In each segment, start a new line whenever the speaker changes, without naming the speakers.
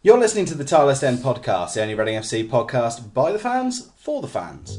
You're listening to the Tilehurst End podcast, the only Reading FC podcast by the fans, for the fans.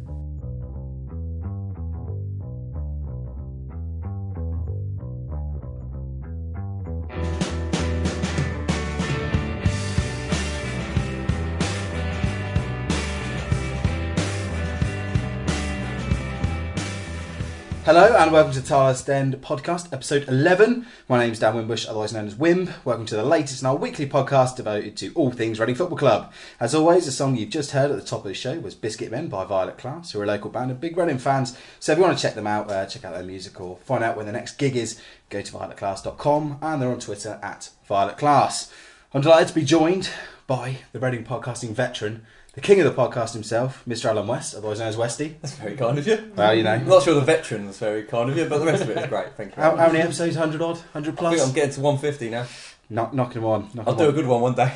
Hello and welcome to the Tilehurst End podcast, episode 11. My name's Dan Wimbush, otherwise known as Wimb. Welcome to the latest in our weekly podcast devoted to all things Reading Football Club. As always, the song you've just heard at the top of the show was Biscuit Men by Violet Class, who are a local band of big Reading fans. So if you want to check them out, check out their music or find out when the next gig is, go to violetclass.com, and they're on Twitter at Violet Class. I'm delighted to be joined by the Reading podcasting veteran, the king of the podcast himself, Mr. Alan West, otherwise known as Westy.
That's very kind of you.
Well, you know.
I'm not sure the veteran was very kind of you, but the rest of it is great. Thank you.
How many episodes? 100 odd? 100 plus?
I think I'm getting to 150 now.
Knocking them on.
I'll do a good one day.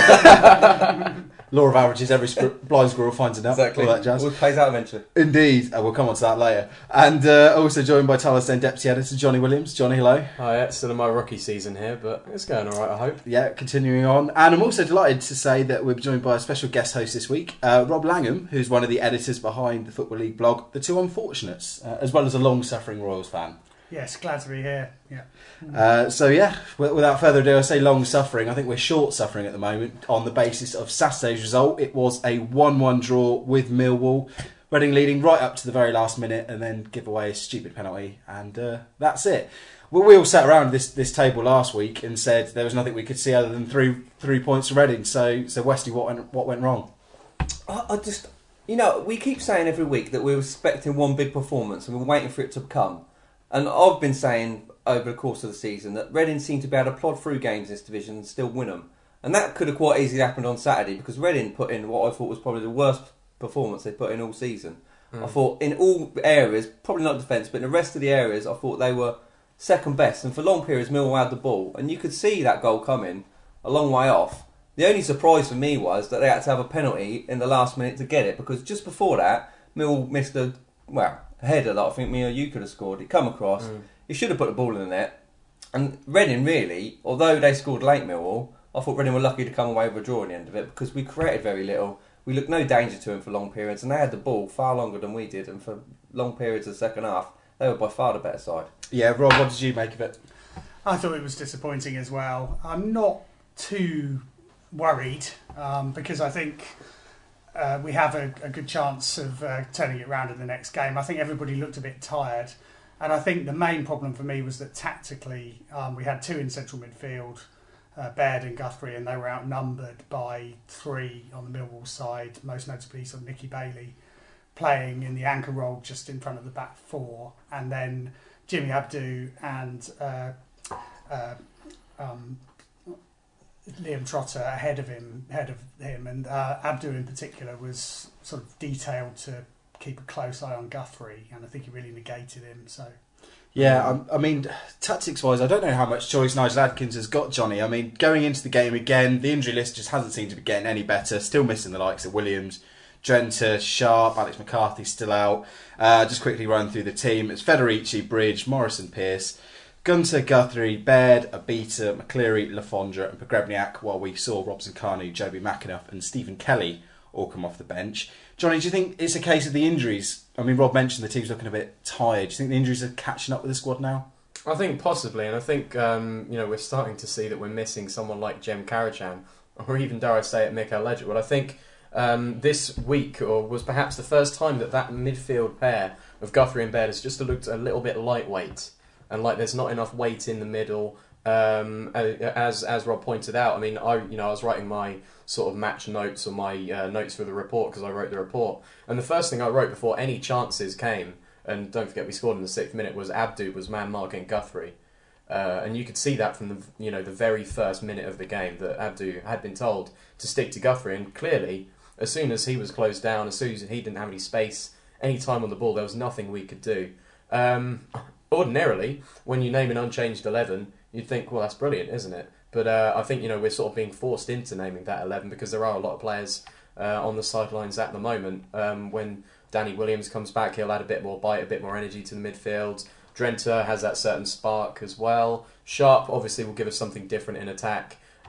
Law of averages, every blind squirrel finds a nut.
Exactly.
All that jazz.
It plays out eventually.
Indeed. We'll come on to that later. And also joined by Tilehurst End Deputy Editor Johnny Williams. Johnny, hello.
Hi, it's still in my rookie season here, but it's going alright, I hope.
Yeah, continuing on. And I'm also delighted to say that we're joined by a special guest host this week, Rob Langham, who's one of the editors behind the Football League blog, The Two Unfortunates, as well as a long-suffering Royals fan.
Yes, glad to be here. Yeah.
Without further ado, I say long suffering. I think we're short suffering at the moment on the basis of Saturday's result. It was a 1-1 draw with Millwall. Reading leading right up to the very last minute and then give away a stupid penalty, and that's it. Well, we all sat around this table last week and said there was nothing we could see other than three points for Reading. So Westy, what went wrong?
I just, we keep saying every week that we're expecting one big performance and we're waiting for it to come. And I've been saying over the course of the season that Reading seem to be able to plod through games in this division and still win them. And that could have quite easily happened on Saturday because Reading put in what I thought was probably the worst performance they put in all season. I thought in all areas, probably not defence, but in the rest of the areas, I thought they were second best. And for long periods, Millwall had the ball. And you could see that goal coming a long way off. The only surprise for me was that they had to have a penalty in the last minute to get it. Because just before that, Millwall missed a header that I think me or you could have scored. It come across. He should have put the ball in the net. And Reading really, although they scored late Millwall, I thought Reading were lucky to come away with a draw at the end of it because we created very little. We looked no danger to them for long periods and they had the ball far longer than we did, and for long periods of the second half they were by far the better side.
Yeah, Rob, what did you make of it?
I thought it was disappointing as well. I'm not too worried because I think we have a good chance of turning it around in the next game. I think everybody looked a bit tired, and I think the main problem for me was that tactically we had two in central midfield, Baird and Guthrie, and they were outnumbered by three on the Millwall side, most notably sort of Nicky Bailey playing in the anchor role just in front of the back four, and then Jimmy Abdu and Liam Trotter ahead of him, and Abdu in particular was sort of detailed to keep a close eye on Guthrie, and I think he really negated him. So.
Yeah, I mean, tactics-wise, I don't know how much choice Nigel Adkins has got, Johnny. I mean, going into the game again, the injury list just hasn't seemed to be getting any better. Still missing the likes of Williams, Drenthe, Sharp, Alex McCarthy still out. Just quickly run through the team. It's Federici, Bridge, Morrison, Pearce, Gunter, Guthrie, Baird, Abita, McCleary, Lafondra and Pogrebniak, while we saw Robson Kanu, Joby McAnuff and Stephen Kelly all come off the bench. Johnny, do you think it's a case of the injuries? I mean, Rob mentioned the team's looking a bit tired. Do you think the injuries are catching up with the squad now?
I think possibly, and I think we're starting to see that we're missing someone like Jem Karacan, or even, dare I say it, Mikael Ledgerwood. I think this week was perhaps the first time that midfield pair of Guthrie and Baird has just looked a little bit lightweight, and like there's not enough weight in the middle. As Rob pointed out, I mean, I was writing my sort of match notes or my notes for the report because I wrote the report, and the first thing I wrote before any chances came, and don't forget we scored in the 6th minute, was Abdu was man marking Guthrie, and you could see that from the very first minute of the game that Abdu had been told to stick to Guthrie, and clearly as soon as he was closed down, as soon as he didn't have any space, any time on the ball, there was nothing we could do. Ordinarily, when you name an unchanged 11, you'd think, well, that's brilliant, isn't it? But I think we're sort of being forced into naming that 11 because there are a lot of players on the sidelines at the moment. When Danny Williams comes back, he'll add a bit more bite, a bit more energy to the midfield. Drenthe has that certain spark as well. Sharp obviously will give us something different in attack.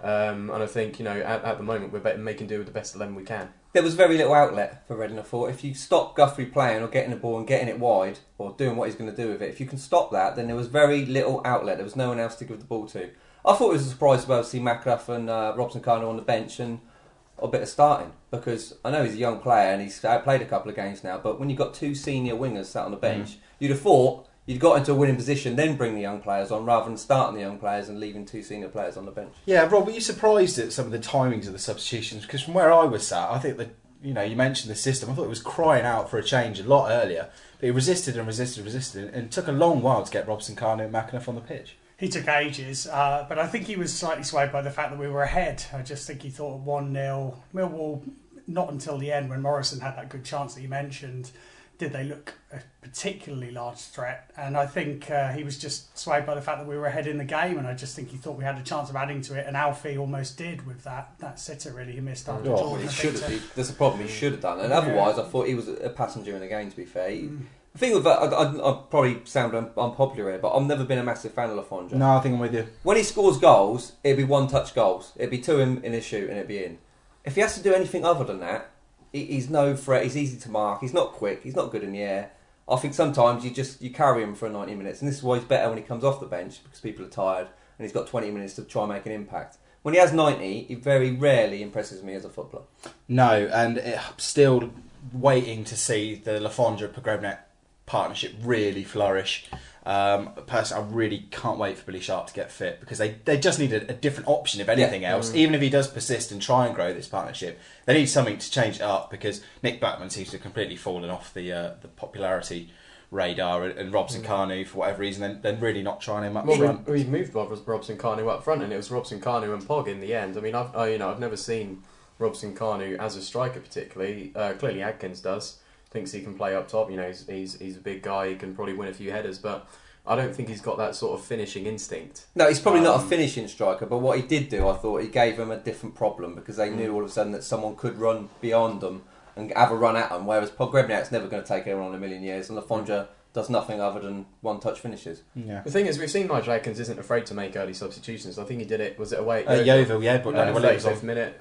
And I think, at the moment we're making do with the best 11 we can.
There was very little outlet for Reading, I thought. If you stop Guthrie playing or getting the ball and getting it wide or doing what he's going to do with it, if you can stop that, then there was very little outlet. There was no one else to give the ball to. I thought it was a surprise to be able to see Macraff and Robson-Kanu on the bench and a bit of starting, because I know he's a young player and he's played a couple of games now, but when you've got two senior wingers sat on the bench, you'd have thought you'd got into a winning position, then bring the young players on, rather than starting the young players and leaving two senior players on the bench.
Yeah, Rob, were you surprised at some of the timings of the substitutions? Because from where I was sat, I think that, you mentioned the system. I thought it was crying out for a change a lot earlier, but he resisted and it took a long while to get Robson-Kanu and McAnuff on the pitch.
He took ages, but I think he was slightly swayed by the fact that we were ahead. I just think he thought 1-0. Millwall, not until the end when Morrison had that good chance that you mentioned, did they look a particularly large threat. And I think he was just swayed by the fact that we were ahead in the game, and I just think he thought we had a chance of adding to it, and Alfie almost did with that sitter, really. He missed after Jordan.
Well, he should have. There's a problem, he should have done. And otherwise, I thought he was a passenger in the game, to be fair. The thing with that, I probably sound unpopular here, but I've never been a massive fan of Lafondra.
No, I think I'm with you.
When he scores goals, it'd be one-touch goals. It'd be to him in his shoot and it'd be in. If he has to do anything other than that, he's no threat. He's easy to mark. He's not quick. He's not good in the air. I think sometimes you carry him for 90 minutes, and this is why he's better when he comes off the bench, because people are tired and he's got 20 minutes to try and make an impact. When he has 90, he very rarely impresses me as a footballer.
No, and still waiting to see the Lafondra-Pogrebnyak partnership really flourish. Personally, I really can't wait for Billy Sharp to get fit, because they just need a different option, if anything else. Even if he does persist and try and grow this partnership, they need something to change it up, because Nick Blackman seems to have completely fallen off the popularity radar, and Robson-Kanu, for whatever reason, then really not trying him up front.
We moved Robson-Kanu up front, and it was Robson-Kanu and Pog in the end. I mean, I've never seen Robson-Kanu as a striker particularly. Clearly Adkins does. Thinks he can play up top. He's a big guy. He can probably win a few headers, but I don't think he's got that sort of finishing instinct.
No, he's probably not a finishing striker, but what he did do, I thought, he gave them a different problem, because they knew all of a sudden that someone could run beyond them and have a run at them, whereas Pogrebnyak's never going to take anyone on in a million years, and Lafondra does nothing other than one-touch finishes.
Yeah.
The thing is, we've seen Nigel Adkins isn't afraid to make early substitutions. I think he did it, was it away
at Yeovil? Yeah, but
in the 35th minute.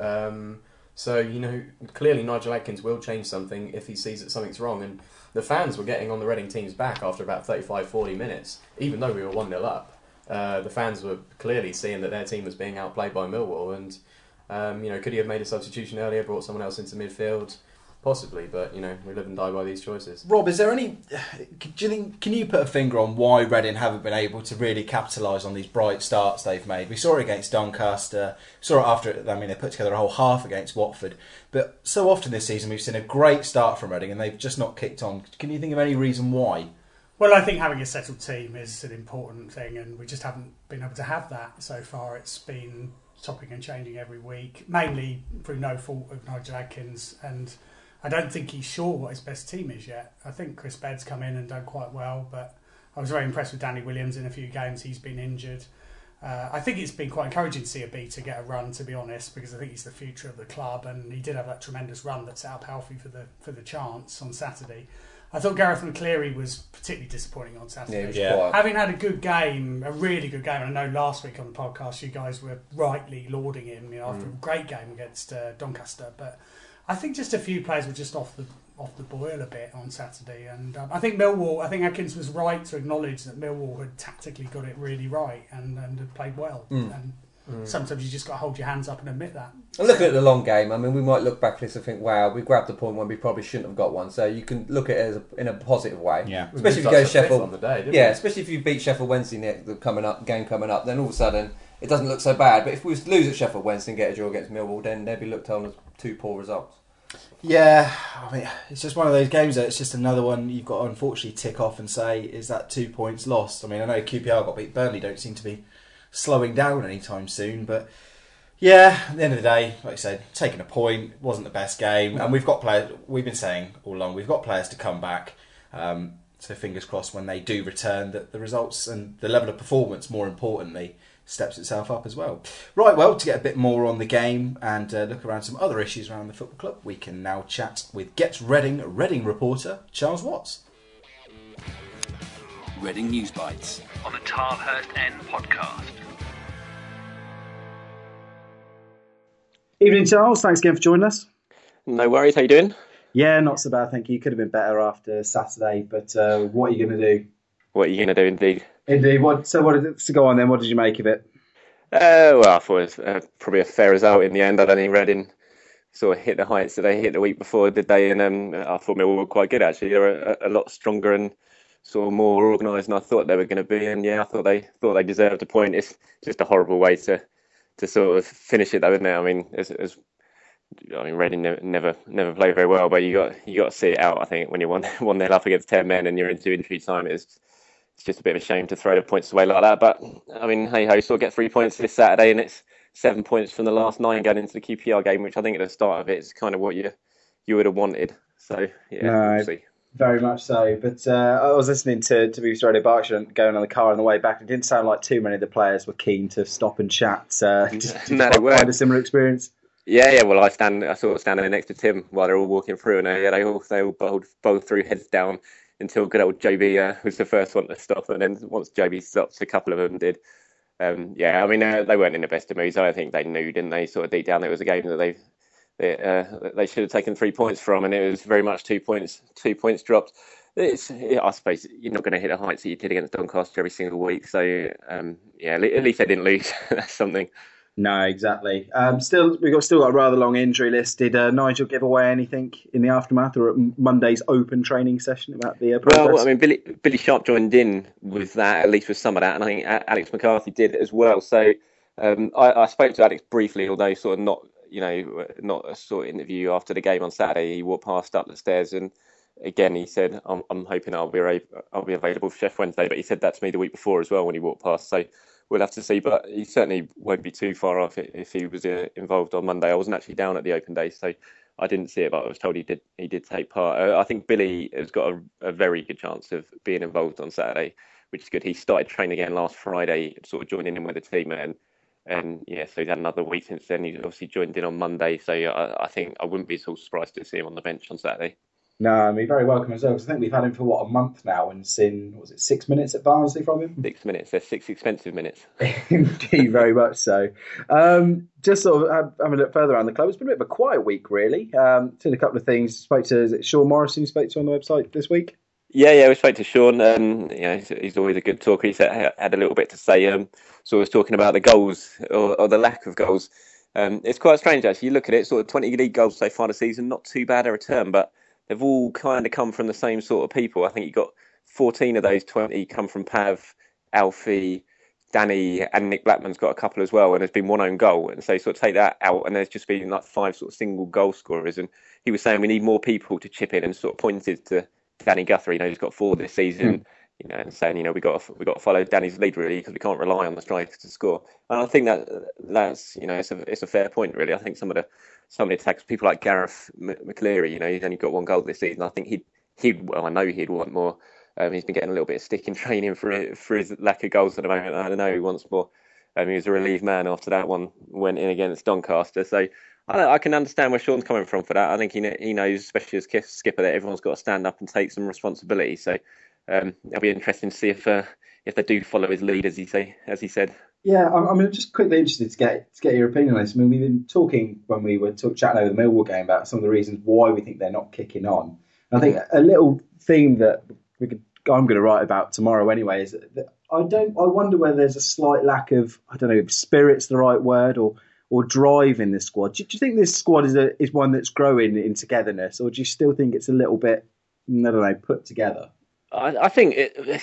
So, clearly Nigel Adkins will change something if he sees that something's wrong. And the fans were getting on the Reading team's back after about 35-40 minutes, even though we were 1-0 up. The fans were clearly seeing that their team was being outplayed by Millwall. And, could he have made a substitution earlier, brought someone else into midfield? Possibly, but, we live and die by these choices.
Rob, is there any... Do you think, can you put a finger on why Reading haven't been able to really capitalise on these bright starts they've made? We saw it against Doncaster, saw it after... they put together a whole half against Watford. But so often this season we've seen a great start from Reading and they've just not kicked on. Can you think of any reason why?
Well, I think having a settled team is an important thing, and we just haven't been able to have that so far. It's been chopping and changing every week, mainly through no fault of Nigel Adkins, and I don't think he's sure what his best team is yet. I think Chris Bedd's come in and done quite well, but I was very impressed with Danny Williams in a few games. He's been injured. I think it's been quite encouraging to see a B to get a run, to be honest, because I think he's the future of the club, and he did have that tremendous run that set up Alfie for the chance on Saturday. I thought Gareth McCleary was particularly disappointing on Saturday.
Yeah.
Having had a good game, a really good game, and I know last week on the podcast you guys were rightly lauding him after a great game against Doncaster, but I think just a few players were just off the boil a bit on Saturday, and I think Adkins was right to acknowledge that Millwall had tactically got it really right and had played well. And sometimes you just got to hold your hands up and admit that.
And looking at the long game, we might look back at this and think, wow, we grabbed the point when we probably shouldn't have got one. So you can look at it in a positive way.
Yeah.
Especially if you go Sheffield
on the day,
especially if you beat Sheffield Wednesday game coming up, then all of a sudden it doesn't look so bad. But if we was to lose at Sheffield Wednesday and get a draw against Millwall, then they'd be looked on as two poor results.
Yeah, it's just one of those games that it's just another one you've got to unfortunately tick off and say, is that 2 points lost? I know QPR got beat. Burnley don't seem to be slowing down anytime soon, but yeah, at the end of the day, like I said, taking a point, wasn't the best game, and we've got players, we've been saying all along, we've got players to come back, so fingers crossed when they do return that the results and the level of performance, more importantly, steps itself up as well. Right, well, to get a bit more on the game and look around some other issues around the football club, we can now chat with Get Reading reporter Charles Watts.
Reading News Bites on the Tilehurst End podcast.
Evening, Charles. Thanks again for joining us.
No worries. How you doing?
Yeah, not so bad, thank you. Could have been better after Saturday, but what are you going to do?
What are you going to do, indeed?
Indeed. So go on then. What did you make of it?
Well, I thought it was probably a fair result in the end. I don't think Reading sort of hit the heights that they hit the week before, did they? And I thought Millwall were quite good, actually. They were a lot stronger and sort of more organised than I thought they were going to be. And yeah, I thought they deserved a point. It's just a horrible way to sort of finish it, though, isn't it? I mean, Reading never play very well, but you got to see it out. I think when you're 1-0 up against 10 men and you're into injury time, it's just a bit of a shame to throw the points away like that. But I mean, hey ho, sort of get 3 points this Saturday, and it's 7 points from the last 9 going into the QPR game, which I think at the start of it is kind of what you would have wanted. So yeah, we'll see.
Very much so. But I was listening to BBC Radio Berkshire going on the car on the way back. It didn't sound like too many of the players were keen to stop and chat. Did you find a similar experience?
Yeah. Well, I sort of standing next to Tim while they're all walking through, and they all bowled through heads down until good old JB was the first one to stop, and then once JB stopped, a couple of them did. I mean, they weren't in the best of moods. I think they knew, didn't they? Sort of deep down, it was a game that they should have taken 3 points from, and it was very much 2 points dropped. I suppose you're not going to hit the heights that you did against Doncaster every single week. So at least they didn't lose. That's something.
No, exactly. We've still got a rather long injury list. Did Nigel give away anything in the aftermath or at Monday's open training session about the progress?
Well, I mean, Billy Sharp joined in with that, at least with some of that, and I think Alex McCarthy did as well. So I spoke to Alex briefly, although sort of not a sort of interview after the game on Saturday. He walked past up the stairs, and again he said, "I'm hoping I'll be available for Sheff Wednesday." But he said that to me the week before as well when he walked past. So we'll have to see, but he certainly won't be too far off if he was involved on Monday. I wasn't actually down at the open day, so I didn't see it, but I was told he did take part. I think Billy has got a very good chance of being involved on Saturday, which is good. He started training again last Friday, sort of joining in with the team, and so he's had another week since then. He's obviously joined in on Monday, so I think I wouldn't be so surprised to see him on the bench on Saturday.
No, I mean, very welcome as well, because I think we've had him for, a month now, and seen, 6 minutes at Barnsley from him?
6 minutes, they're 6 expensive minutes.
Indeed, very much so. Just sort of having a look further around the club, it's been a bit of a quiet week, really. Seen a couple of things. Spoke to, Sean Morrison, you spoke to on the website this week?
Yeah, we spoke to Sean. He's always a good talker. He had a little bit to say. So he was talking about the goals, or the lack of goals. It's quite strange, actually. You look at it, sort of 20 league goals so far this season, not too bad a return, but they've all kind of come from the same sort of people. I think you got 14 of those 20 come from Pav, Alfie, Danny, and Nick Blackman's got a couple as well, and there's been one own goal. And so sort of take that out, and there's just been like 5 sort of single goal scorers. And he was saying we need more people to chip in, and sort of pointed to Danny Guthrie, who's got 4 this season, and saying, we got to follow Danny's lead really, because we can't rely on the strikers to score. And I think that's it's a fair point really. I think some of the attacks, people like Gareth McCleary, he's only got 1 goal this season. I think I know he'd want more. He's been getting a little bit of stick in training for his lack of goals at the moment. I don't know, he wants more. He was a relieved man after that one went in against Doncaster. So I can understand where Sean's coming from for that. I think he knows, especially as skipper, that everyone's got to stand up and take some responsibility. So it'll be interesting to see if they do follow his lead, as he said.
Yeah, I'm just quickly interested to get your opinion on this. I mean, we've been talking when we were chatting over the Millwall game about some of the reasons why we think they're not kicking on. And I think a little theme that I'm going to write about tomorrow anyway is that I wonder whether there's a slight lack of, I don't know if spirit's the right word, or drive in this squad. Do you think this squad is one that's growing in togetherness, or do you still think it's a little bit, I don't know, put together?
I think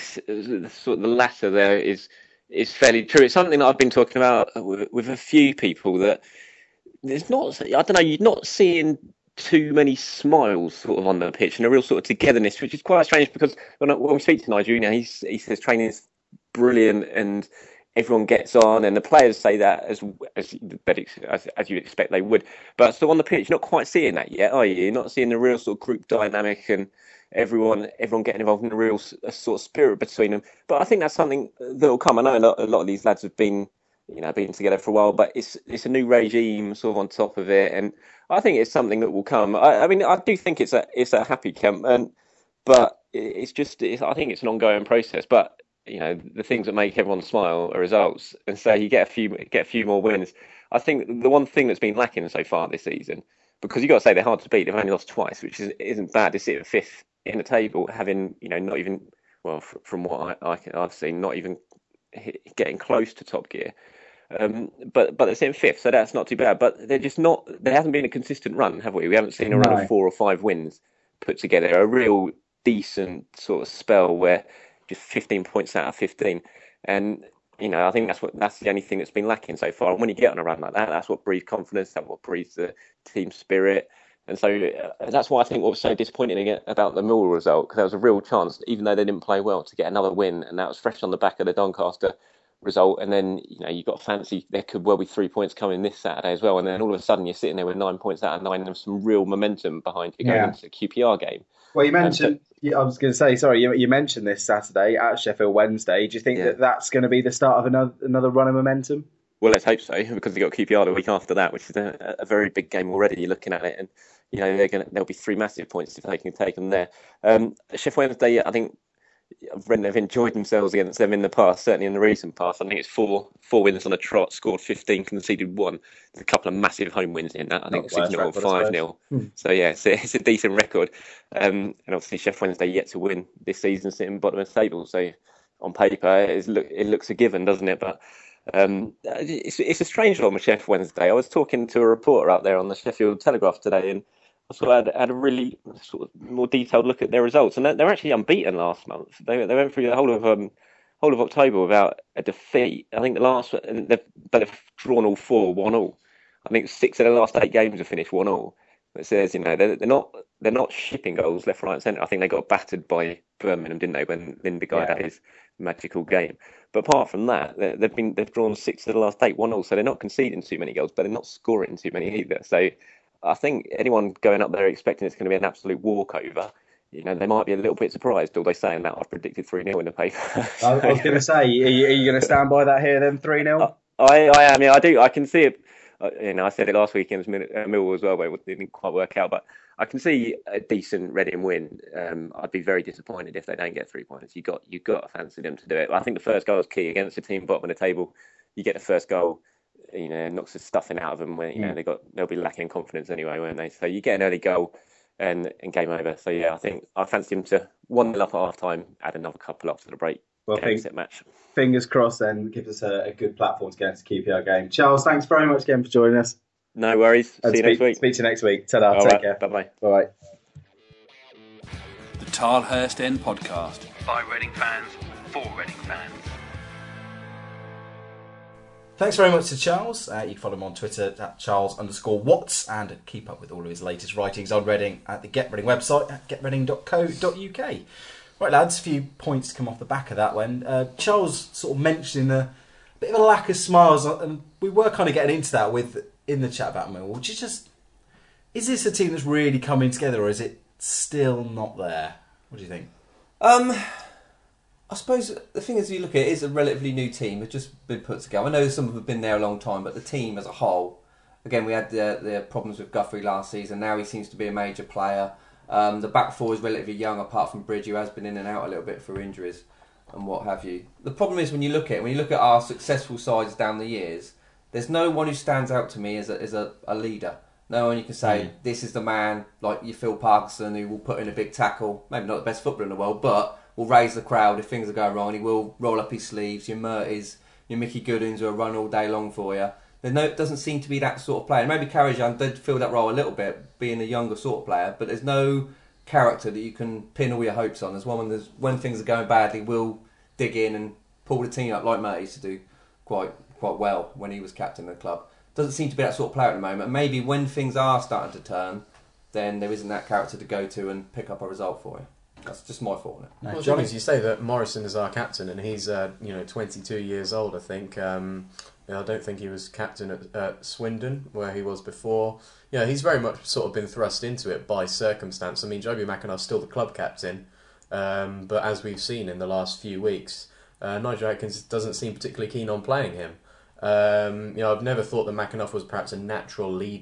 sort of the latter there is fairly true. It's something that I've been talking about with a few people, that there's not, I don't know, you're not seeing too many smiles sort of on the pitch and a real sort of togetherness, which is quite strange, because when we speak to Nigel, he says training is brilliant and everyone gets on, and the players say that as you'd expect they would. But so on the pitch, you're not quite seeing that yet, are you? You're not seeing the real sort of group dynamic and everyone getting involved in a real sort of spirit between them. But I think that's something that will come. I know a lot of these lads have been together for a while, but it's a new regime sort of on top of it, and I think it's something that will come. I mean, I do think it's a happy camp, but I think it's an ongoing process. But the things that make everyone smile are results, and so you get a few more wins. I think the one thing that's been lacking so far this season, because you got to say they're hard to beat. They've only lost twice, which isn't bad to sit at fifth in the table, having not even from what I've seen, not even getting close to top gear. But they're sitting fifth, so that's not too bad. But they're just not. There hasn't been a consistent run, have we? We haven't seen a run of 4 or 5 wins put together. A real decent sort of spell where just 15 points out of 15, and I think that's the only thing that's been lacking so far. And when you get on a run like that, that's what breeds confidence. That's what breeds the team spirit. And so that's why I think what was so disappointing about the Millwall result, because there was a real chance, even though they didn't play well, to get another win, and that was fresh on the back of the Doncaster result. And then you've got to fancy there could well be 3 points coming this Saturday as well. And then all of a sudden you're sitting there with 9 points out of 9 and some real momentum behind you going into the QPR game.
Well, you mentioned. I was going to say, sorry, you mentioned this Saturday at Sheffield Wednesday. Do you think that that's going to be the start of another run of momentum?
Well, let's hope so, because they've got QPR the week after that, which is a very big game already. You're looking at it, and there'll be 3 massive points if they can take them there. Sheffield Wednesday, I think I've read they've enjoyed themselves against them in the past, certainly in the recent past. I think it's four wins on a trot, scored 15, conceded 1. There's a couple of massive home wins in that. I think 6-0 or 5-0. So yeah, it's a decent record. And obviously Sheffield Wednesday yet to win this season, sitting bottom of the table. So on paper, it looks a given, doesn't it? But it's a strange one with Sheffield Wednesday. I was talking to a reporter out there on the Sheffield Telegraph today, and I had a really sort of more detailed look at their results, and they're actually unbeaten last month. They went through the whole of October without a defeat. I think they've drawn all 4, 1-1. I think 6 of the last 8 games have finished 1-1. It says they're not shipping goals left, right, and centre. I think they got battered by Birmingham, didn't they, when Lindegaard had his magical game. But apart from that, they've drawn 6 of the last 8, 1-1. So they're not conceding too many goals, but they're not scoring too many either. So I think anyone going up there expecting it's going to be an absolute walkover, they might be a little bit surprised. Although saying that, I've predicted 3-0 in the paper.
I was going to say, are you going to stand by that here then, 3-0?
I am. I do. I can see it. I said it last week against Millwall as well, but it didn't quite work out. But I can see a decent Reading win. I'd be very disappointed if they don't get 3 points. You've got to fancy them to do it. I think the first goal is key against the team bottom of the table. You get the first goal, knocks the stuffing out of them. When they'll be lacking confidence anyway, won't they? So you get an early goal and game over. So yeah, I think I fancy them to 1-0 up at half time, add another couple after the break.
Well,
match.
Fingers crossed then, gives us a good platform to get into the QPR game. Charles, thanks very much again for joining us.
No worries. See you next week.
Speak to you next week. Ta-da. Take care.
Bye-bye.
Bye-bye.
The Tilehurst End Podcast.
By Reading fans, for Reading fans.
Thanks very much to Charles. You can follow him on Twitter at Charles_Watts and keep up with all of his latest writings on Reading at the Get Reading website at getreading.co.uk. Right, lads, a few points to come off the back of that one. Charles sort of mentioning a bit of a lack of smiles, and we were kind of getting into that in the chat about Millwall. Is this a team that's really coming together, or is it still not there? What do you think?
I suppose the thing is, you look at it, it's a relatively new team. It's just been put together. I know some of them have been there a long time, but the team as a whole, again, we had the problems with Guthrie last season. Now he seems to be a major player. The back four is relatively young, apart from Bridge, who has been in and out a little bit through injuries and what have you. The problem is when you look at our successful sides down the years, there's no one who stands out to me as a leader. No one you can say, this is the man, like your Phil Parkinson, who will put in a big tackle. Maybe not the best footballer in the world, but will raise the crowd if things are going wrong. He will roll up his sleeves. Your Murtys, your Mickey Goodins who will run all day long for you. It doesn't seem to be that sort of player. Maybe Karajan did fill that role a little bit, being a younger sort of player, but there's no character that you can pin all your hopes on. There's one when things are going badly, will dig in and pull the team up like Mert used to do quite well when he was captain of the club. Doesn't seem to be that sort of player at the moment. Maybe when things are starting to turn, then there isn't that character to go to and pick up a result for you. That's just my thought on it.
Well, Johnny, you say that Morrison is our captain, and he's 22 years old, I think. I don't think he was captain at Swindon, where he was before. Yeah, he's very much sort of been thrust into it by circumstance. I mean, Joby McAnuff's still the club captain, but as we've seen in the last few weeks, Nigel Atkins doesn't seem particularly keen on playing him. I've never thought that McAnuff was perhaps a natural leader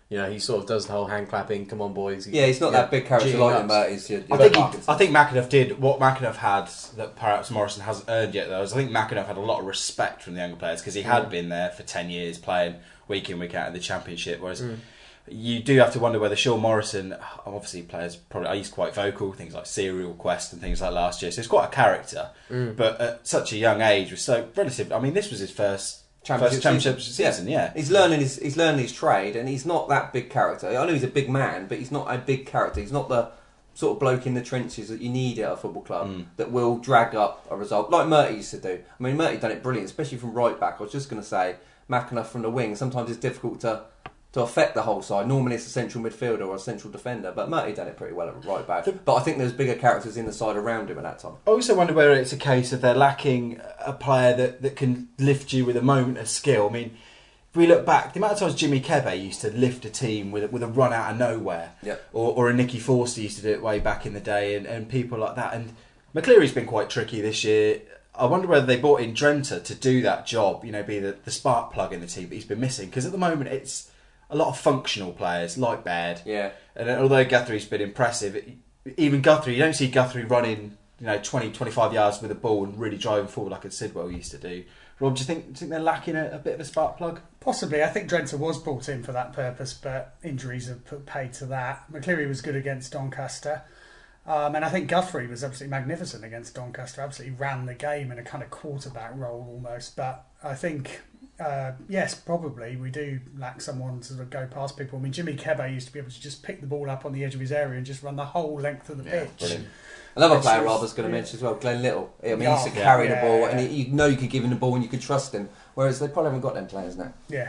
You know, he sort of does the whole hand clapping. Come on, boys.
Yeah, he's not that big character
Geeing
like
up.
him, Murty's.
I think McAnuff did what McAnuff had that perhaps Morrison hasn't earned yet. Though, is I think McAnuff had a lot of respect from the younger players because he had been there for 10 years playing week in week out in the Championship. Whereas you do have to wonder whether Sean Morrison, obviously players probably he's quite vocal, things like Serial Quest and things like last year. So he's quite a character, but at such a young age was so relative. I mean, this was his first championship season. Yeah.
He's learning his trade, and he's not that big character. I know he's a big man, but he's not a big character. He's not the sort of bloke in the trenches that you need at a football club that will drag up a result like Murty used to do. I mean, Murty done it brilliant, especially from right back. I was just going to say McAnuff from the wing. Sometimes it's difficult to affect the whole side. Normally it's a central midfielder or a central defender, but Murty done it pretty well at right back. But I think there's bigger characters in the side around him at that time.
I also wonder whether it's a case of they're lacking a player that can lift you with a moment of skill. I mean, if we look back, the amount of times Jimmy Kebe used to lift a team with a run out of nowhere, or a Nicky Forster used to do it way back in the day, and people like that. And McCleary's been quite tricky this year. I wonder whether they brought in Drenthe to do that job, you know, be the spark plug in the team, but he's been missing. Because at the moment it's a lot of functional players like Baird.
Yeah.
And although Guthrie's been impressive, even Guthrie, you don't see Guthrie running, 20, 25 yards with a ball and really driving forward like a Sidwell used to do. Rob, do you think they're lacking a bit of a spark plug?
Possibly. I think Drenthe was brought in for that purpose, but injuries have put paid to that. McCleary was good against Doncaster. And I think Guthrie was absolutely magnificent against Doncaster. Absolutely ran the game in a kind of quarterback role almost. But I think, yes, probably we do lack someone to sort of go past people. I mean, Jimmy Kebe used to be able to just pick the ball up on the edge of his area and just run the whole length of the pitch.
Brilliant.
Another player Rob was going to mention as well, Glenn Little. I mean, he used to carry the ball, and you know you could give him the ball and you could trust him. Whereas they probably haven't got them players now.
Yeah.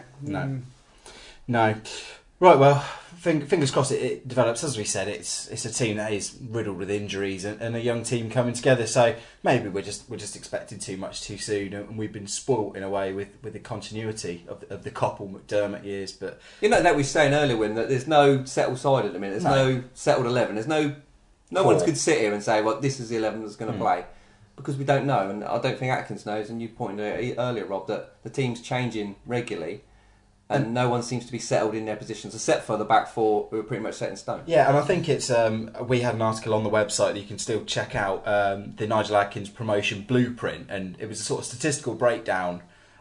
No. Right, well, fingers crossed it develops. As we said, it's a team that is riddled with injuries and a young team coming together. So maybe we're just expecting too much too soon, and we've been spoilt in a way with the continuity of the Coppell McDermott years. But
you know that we were saying earlier, Win, that there's no settled side at the minute. There's no settled 11. There's no one could sit here and say, well, this is the 11 that's going to play, because we don't know, and I don't think Atkins knows. And you pointed out earlier, Rob, that the team's changing regularly. And no one seems to be settled in their positions, except for the back four, who are pretty much set in stone.
Yeah, and I think it's we had an article on the website that you can still check out, the Nigel Adkins promotion blueprint, and it was a sort of statistical breakdown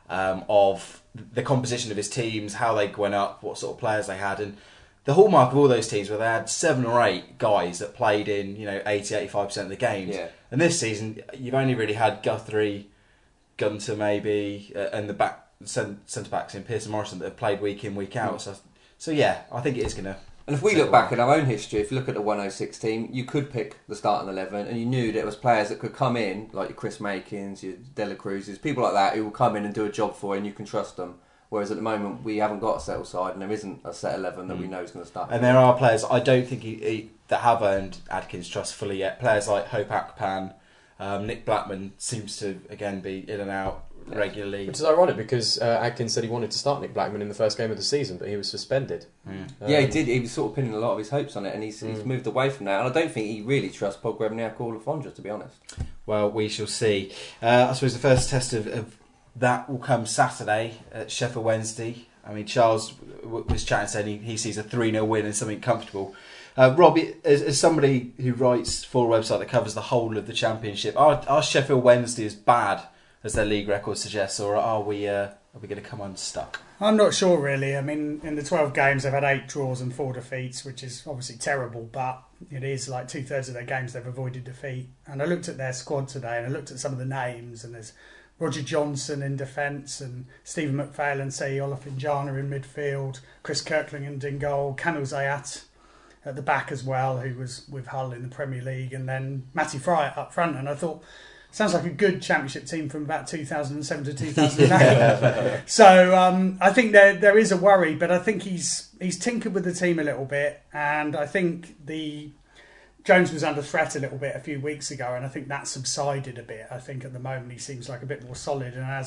of the composition of his teams, how they went up, what sort of players they had, and the hallmark of all those teams were they had 7 or 8 guys that played in 80-85% of the games.
Yeah.
And this season, you've only really had Guthrie, Gunter maybe, and the back centre backs in Pearson Morrison that have played week in, week out. So yeah, I think it is going to. And
if we look back at our own history, if you look at the 106 team, you could pick the starting 11, and you knew there was players that could come in, like your Chris Makins, your Dela Cruzes, people like that, who will come in and do a job for you, and you can trust them. Whereas at the moment, we haven't got a settled side, and there isn't a set 11 that we know is going to start.
And there are players I don't think that have earned Adkins' trust fully yet. Players like Hope Akpan, Nick Blackman seems to again be in and out regularly.
Which is ironic because Adkins said he wanted to start Nick Blackman in the first game of the season, but he was suspended.
Yeah, he did. He was sort of pinning a lot of his hopes on it, and he's moved away from that. And I don't think he really trusts Pogrebniak or Lafondra, to be honest.
Well, we shall see. I suppose the first test of that will come Saturday at Sheffield Wednesday. I mean, Charles was chatting, saying he sees a 3-0 win and something comfortable. Rob, as somebody who writes for a website that covers the whole of the Championship, are Sheffield Wednesday as bad as their league record suggests, or are we going to come unstuck?
I'm not sure, really. I mean, in the 12 games, they've had 8 draws and 4 defeats, which is obviously terrible, but it is like 2/3 of their games they've avoided defeat. And I looked at their squad today, and I looked at some of the names, and there's Roger Johnson in defence, and Stephen McPhail, Seyi Olofinjana in midfield, Chris Kirkland in goal, Kamil Zayat at the back as well, who was with Hull in the Premier League, and then Matty Fry up front. And I thought, sounds like a good Championship team from about 2007 to 2008. So I think there is a worry, but I think he's tinkered with the team a little bit, and I think Jones was under threat a little bit a few weeks ago, and I think that subsided a bit. I think at the moment he seems like a bit more solid, and as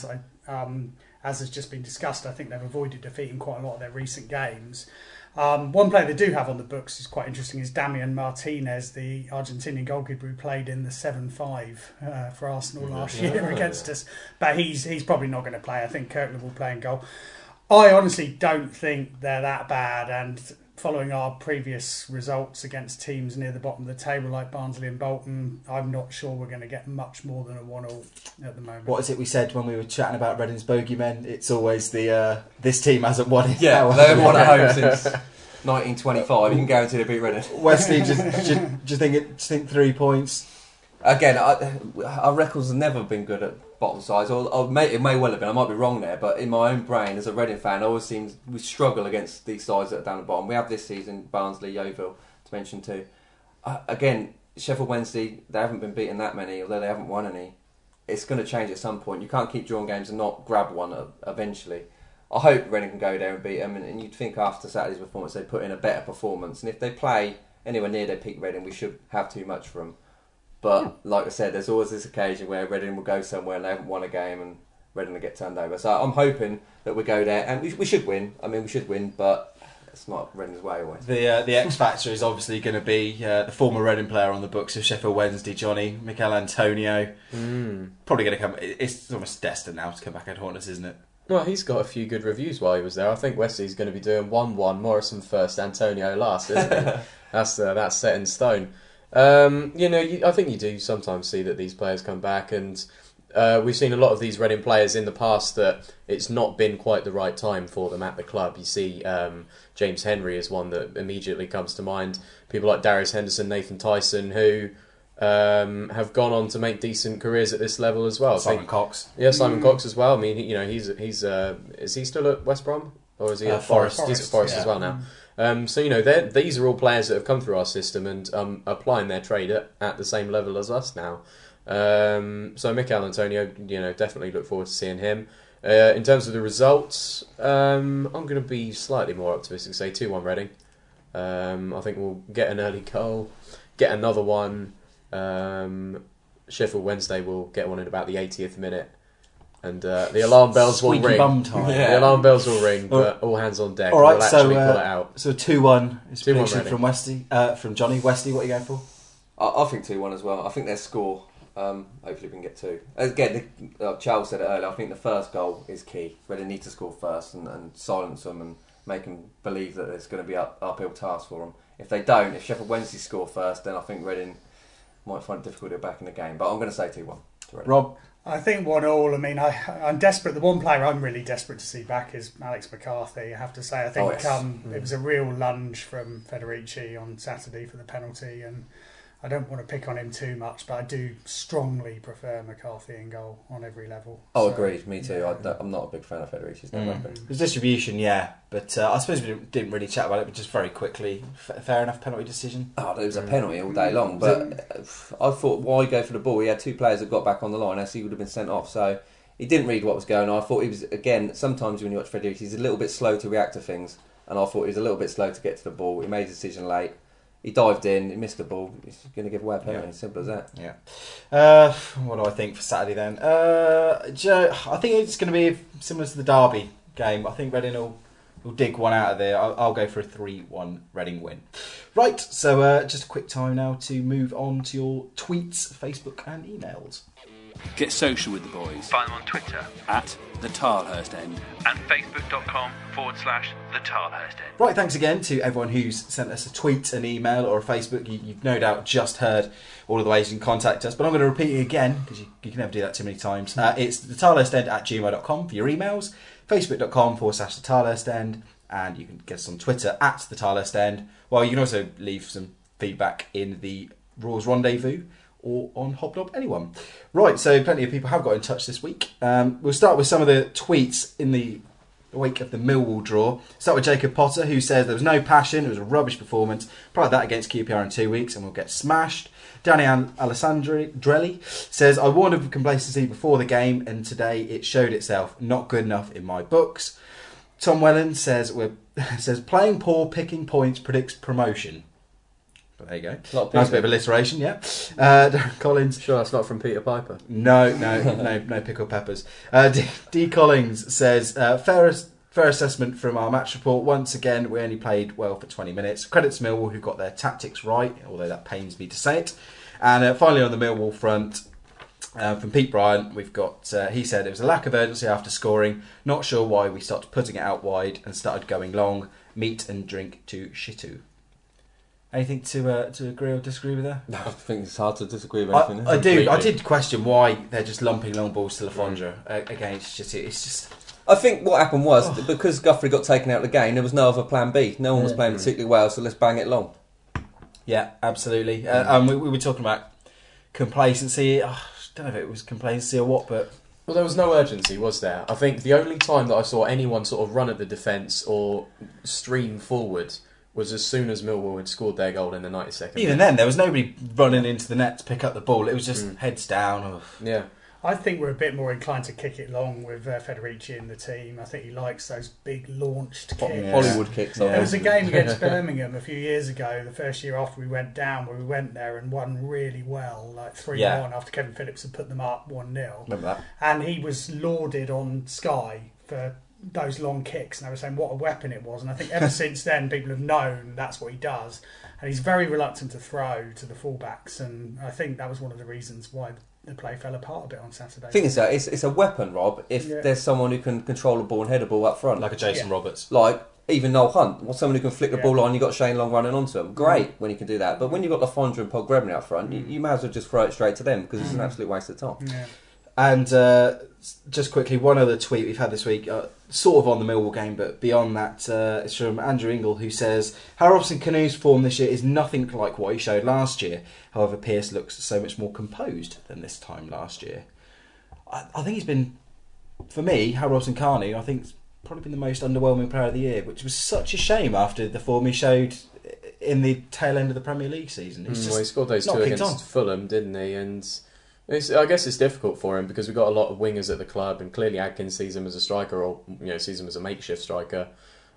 has just been discussed, I think they've avoided defeat in quite a lot of their recent games. One player they do have on the books is quite interesting, is Damian Martinez, the Argentinian goalkeeper who played in the 7-5 for Arsenal last year against us. But he's probably not going to play. I think Kirkland will play in goal. I honestly don't think they're that bad, and following our previous results against teams near the bottom of the table like Barnsley and Bolton, I'm not sure we're going to get much more than a 1-1 at the moment.
What is it we said when we were chatting about Reading's bogeymen? It's always the this team hasn't won it.
Yeah, they haven't won at home since 1925. You can guarantee they beat Reading.
Wesley, do you think 3 points?
Again, our records have never been good at bottom sides. It may well have been. I might be wrong there, but in my own brain, as a Reading fan, I always seem we struggle against these sides that are down the bottom. We have this season Barnsley, Yeovil to mention too. Again, Sheffield Wednesday, they haven't been beaten that many, although they haven't won any. It's going to change at some point. You can't keep drawing games and not grab one eventually. I hope Reading can go there and beat them, and you'd think after Saturday's performance they put in a better performance. And if they play anywhere near their peak Reading, we should have too much for them. But like I said, there's always this occasion where Reading will go somewhere and they haven't won a game and Reading will get turned over. So I'm hoping that we go there and we should win. I mean, we should win, but it's not Reading's way always.
The X factor is obviously going to be the former Reading player on the books of Sheffield Wednesday, Johnny Mikel Antonio. Probably going to come. It's almost destined now to come back at Hornets, isn't it?
Well, he's got a few good reviews while he was there. I think Wesley's going to be doing 1-1, Morrison first, Antonio last, isn't he? That's set in stone. I think you do sometimes see that these players come back, and we've seen a lot of these Reading players in the past that it's not been quite the right time for them at the club. You see James Henry is one that immediately comes to mind. People like Darius Henderson, Nathan Tyson, who have gone on to make decent careers at this level as well.
Simon Cox.
Yeah, Simon Cox as well. I mean, he's is he still at West Brom? Or is he at Forest? He's at Forest as well now. So these are all players that have come through our system and applying their trade at the same level as us now. So Mikel Antonio, definitely look forward to seeing him. In terms of the results, I'm going to be slightly more optimistic. Say 2-1 Reading. I think we'll get an early goal, get another one. Sheffield Wednesday will get one in about the 80th minute. And the alarm bells will ring.
Bum time.
Yeah. The alarm bells will ring, but all hands on deck.
All right,
we'll actually pull it out.
So 2-1 is
2-1
prediction
Reading.
from Westy, from Johnny. Westy, what are you going for?
I think 2-1 as well. I think their score. Hopefully we can get 2. Again, Charles said it earlier. I think the first goal is key. Reading need to score first and silence them and make them believe that it's going to be an uphill task for them. If they don't, if Sheffield Wednesday score first, then I think Reading might find it difficult to get back in the game. But I'm going to say 2-1.
Rob?
I think 1-1. I mean, I'm desperate. The one player I'm really desperate to see back is Alex McCarthy. I have to say, I think it was a real lunge from Federici on Saturday for the penalty, and I don't want to pick on him too much, but I do strongly prefer McCarthy in goal on every level.
Oh, agreed. Me too. I'm not a big fan of Federici's.
The distribution, yeah, but I suppose we didn't really chat about it, but just very quickly, fair enough penalty decision.
Oh, it was a penalty all day long, but I thought, why go for the ball? He had 2 players that got back on the line, else he would have been sent off. So he didn't read what was going on. I thought he was, again, sometimes when you watch Federici, he's a little bit slow to react to things, and I thought he was a little bit slow to get to the ball. He made a decision late. He dived in, he missed the ball. He's going to give away a penalty. Simple as that.
Yeah. What do I think for Saturday then? Joe, I think it's going to be similar to the Derby game. I think Reading will dig one out of there. I'll go for a 3-1 Reading win. Right, so just a quick time now to move on to your tweets, Facebook and emails.
Get social with the boys
Find them on Twitter
at the Tilehurst End.
and facebook.com/the Tilehurst End.
Right, thanks again to everyone who's sent us a tweet, an email or a Facebook. You've no doubt just heard all of the ways you can contact us, but I'm going to repeat it again because you can never do that too many times. It's the tilehurstend@gmail.com for your emails, facebook.com/the Tilehurst End, and you can get us on Twitter at the Tilehurst End. Well, you can also leave some feedback in the Royals Rendezvous or on Hobnob Anyone. Right, so plenty of people have got in touch this week. We'll start with some of the tweets in the wake of the Millwall draw. Start with Jacob Potter, who says there was no passion, it was a rubbish performance. Probably that against QPR in 2 weeks and we'll get smashed. Danny Alessandrelli says, I warned of complacency before the game and today it showed itself. Not good enough in my books. Tom Wellen says, playing poor, picking points predicts promotion. But there you go. Nice bit of alliteration, yeah. Darren Collins.
Sure, that's not from Peter Piper.
No pickled peppers. D. Collins says, fair assessment from our match report. Once again, we only played well for 20 minutes. Credit to Millwall, who got their tactics right, although that pains me to say it. And finally, on the Millwall front, From Pete Bryant, we've got, he said, it was a lack of urgency after scoring. Not sure why we stopped putting it out wide and started going long. Meat and drink to Shitu. Anything to agree or disagree with there?
No, I think it's hard to disagree with anything.
I do. I did question why they're just lumping long balls to Lafondra against Shitu. It's just...
I think what happened was, because Guthrie got taken out of the game, there was no other plan B. No one was playing particularly well, so let's bang it long.
Yeah, absolutely. We were talking about complacency. I don't know if it was complacency or what, but...
Well, there was no urgency, was there? I think the only time that I saw anyone sort of run at the defence or stream forward was as soon as Millwall had scored their goal in the 92nd.
Even then, there was nobody running into the net to pick up the ball. It was just heads down.
Yeah.
I think we're a bit more inclined to kick it long with Federici in the team. I think he likes those big launched kicks.
Hollywood kicks.
There was a game against Birmingham a few years ago, the first year after we went down, where we went there and won really well, like 3-1 after Kevin Phillips had put them up 1-0.
Remember that?
And he was lauded on Sky for those long kicks, and they were saying what a weapon it was. And I think ever since then, people have known that's what he does. And he's very reluctant to throw to the fullbacks, and I think that was one of the reasons why the play fell apart a bit on Saturday.
The thing is that it's a weapon, Rob, if there's someone who can control a ball and head a ball up front.
Like a Jason Roberts.
Like even Noel Hunt, or someone who can flick the ball on, you've got Shane Long running onto him. Great when you can do that. But when you've got Lafondra and Pogrebny up front, you might as well just throw it straight to them, because it's an absolute waste of time.
Yeah.
And just quickly, one other tweet we've had this week, sort of on the Millwall game, but beyond that, it's from Andrew Ingle, who says, Harry Robson-Kanu's form this year is nothing like what he showed last year. However, Pearce looks so much more composed than this time last year. I think he's been, for me, Harry Robson-Kanu, I think, has probably been the most underwhelming player of the year, which was such a shame after the form he showed in the tail end of the Premier League season.
He scored those two against Fulham, didn't he? And I guess it's difficult for him because we've got a lot of wingers at the club, and clearly Adkins sees him as a striker, or sees him as a makeshift striker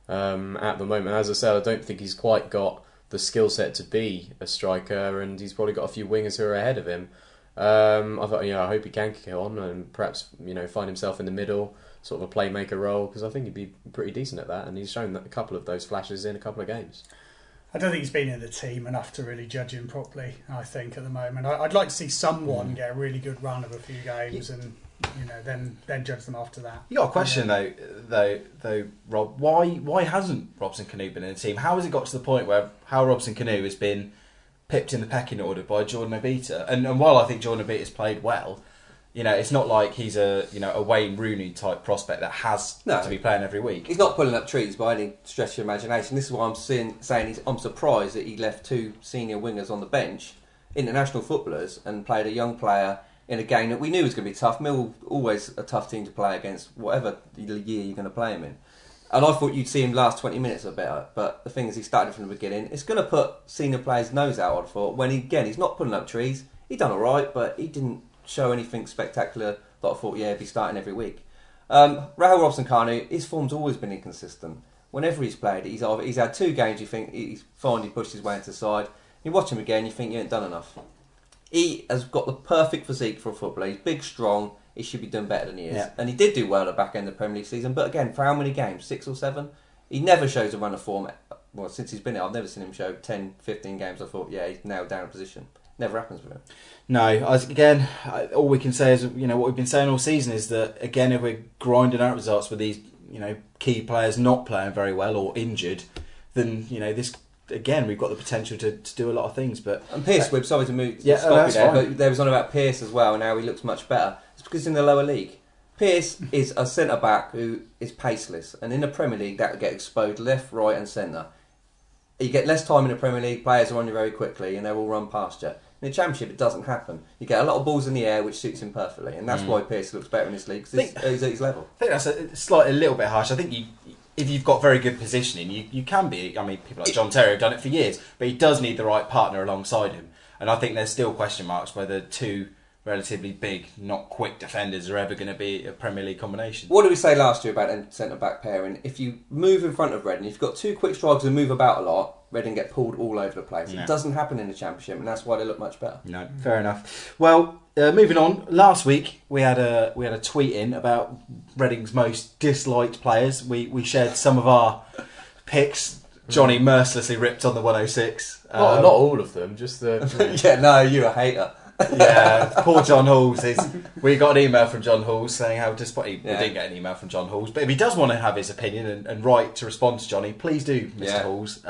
at the moment. As I said, I don't think he's quite got the skill set to be a striker, and he's probably got a few wingers who are ahead of him. I hope he can kick on and perhaps find himself in the middle, sort of a playmaker role, because I think he'd be pretty decent at that, and he's shown a couple of those flashes in a couple of games.
I don't think he's been in the team enough to really judge him properly, I think, at the moment. I'd like to see someone get a really good run of a few games and then judge them after that.
You got a question though, Rob. Why hasn't Robson-Kanu been in the team? How has it got to the point where Robson-Kanu has been pipped in the pecking order by Jordan Obita? And while I think Jordan Obita's played well, it's not like he's a Wayne Rooney type prospect that has to be playing every week.
He's not pulling up trees by any stretch of your imagination. This is why I'm surprised that he left two senior wingers on the bench, international footballers, and played a young player in a game that we knew was going to be tough. Millwall always a tough team to play against, whatever year you're going to play him in. And I thought you'd see him last 20 minutes or better, but the thing is he started from the beginning. It's going to put senior players' nose out, I thought, when he's not pulling up trees. He done all right, but he didn't show anything spectacular that I thought, he'd be starting every week. Rahul Robson-Kanu, his form's always been inconsistent. Whenever he's played, he's had two games, you think he's finally pushed his way into the side. You watch him again, you think you ain't done enough. He has got the perfect physique for a footballer. He's big, strong. He should be doing better than he is. Yeah. And he did do well at the back end of the Premier League season, but again, for how many games? 6 or 7? He never shows a run of form. Well, since he's been here, I've never seen him show 10, 15 games. I thought, he's nailed down a position. Never happens with him.
No, all we can say is, what we've been saying all season is that, again, if we're grinding out results with these, key players not playing very well or injured, then, this, again, we've got the potential to do a lot of things. And
Pearce, we're sorry to move stop you there, but there was on about Pearce as well, and how he looks much better. It's because he's in the lower league. Pearce is a centre-back who is paceless, and in the Premier League, that will get exposed left, right and centre. You get less time in the Premier League, players are on you very quickly, and they will run past you. In the Championship, it doesn't happen. You get a lot of balls in the air, which suits him perfectly, and that's why Pearce looks better in this league, because he's at his level.
I think that's a little bit harsh. I think if you've got very good positioning, you can be. I mean, people like John Terry have done it for years, but he does need the right partner alongside him. And I think there's still question marks whether two relatively big, not quick defenders are ever going to be a Premier League combination.
What did we say last year about a centre-back pairing? If you move in front of Reading, if you've got two quick strikers who move about a lot, Reading get pulled all over the place. No. It doesn't happen in the Championship, and that's why they look much better.
No, fair enough. Well, moving on. Last week we had a tweet in about Reading's most disliked players. We shared some of our picks. Johnny mercilessly ripped on the 106.
Not all of them, just the...
Yeah, no, you're a hater.
Yeah, poor John Halls. We got an email from John Halls saying how disappointed. We didn't get an email from John Halls, but if he does want to have his opinion and right to respond to Johnny, please do, Mr. Halls.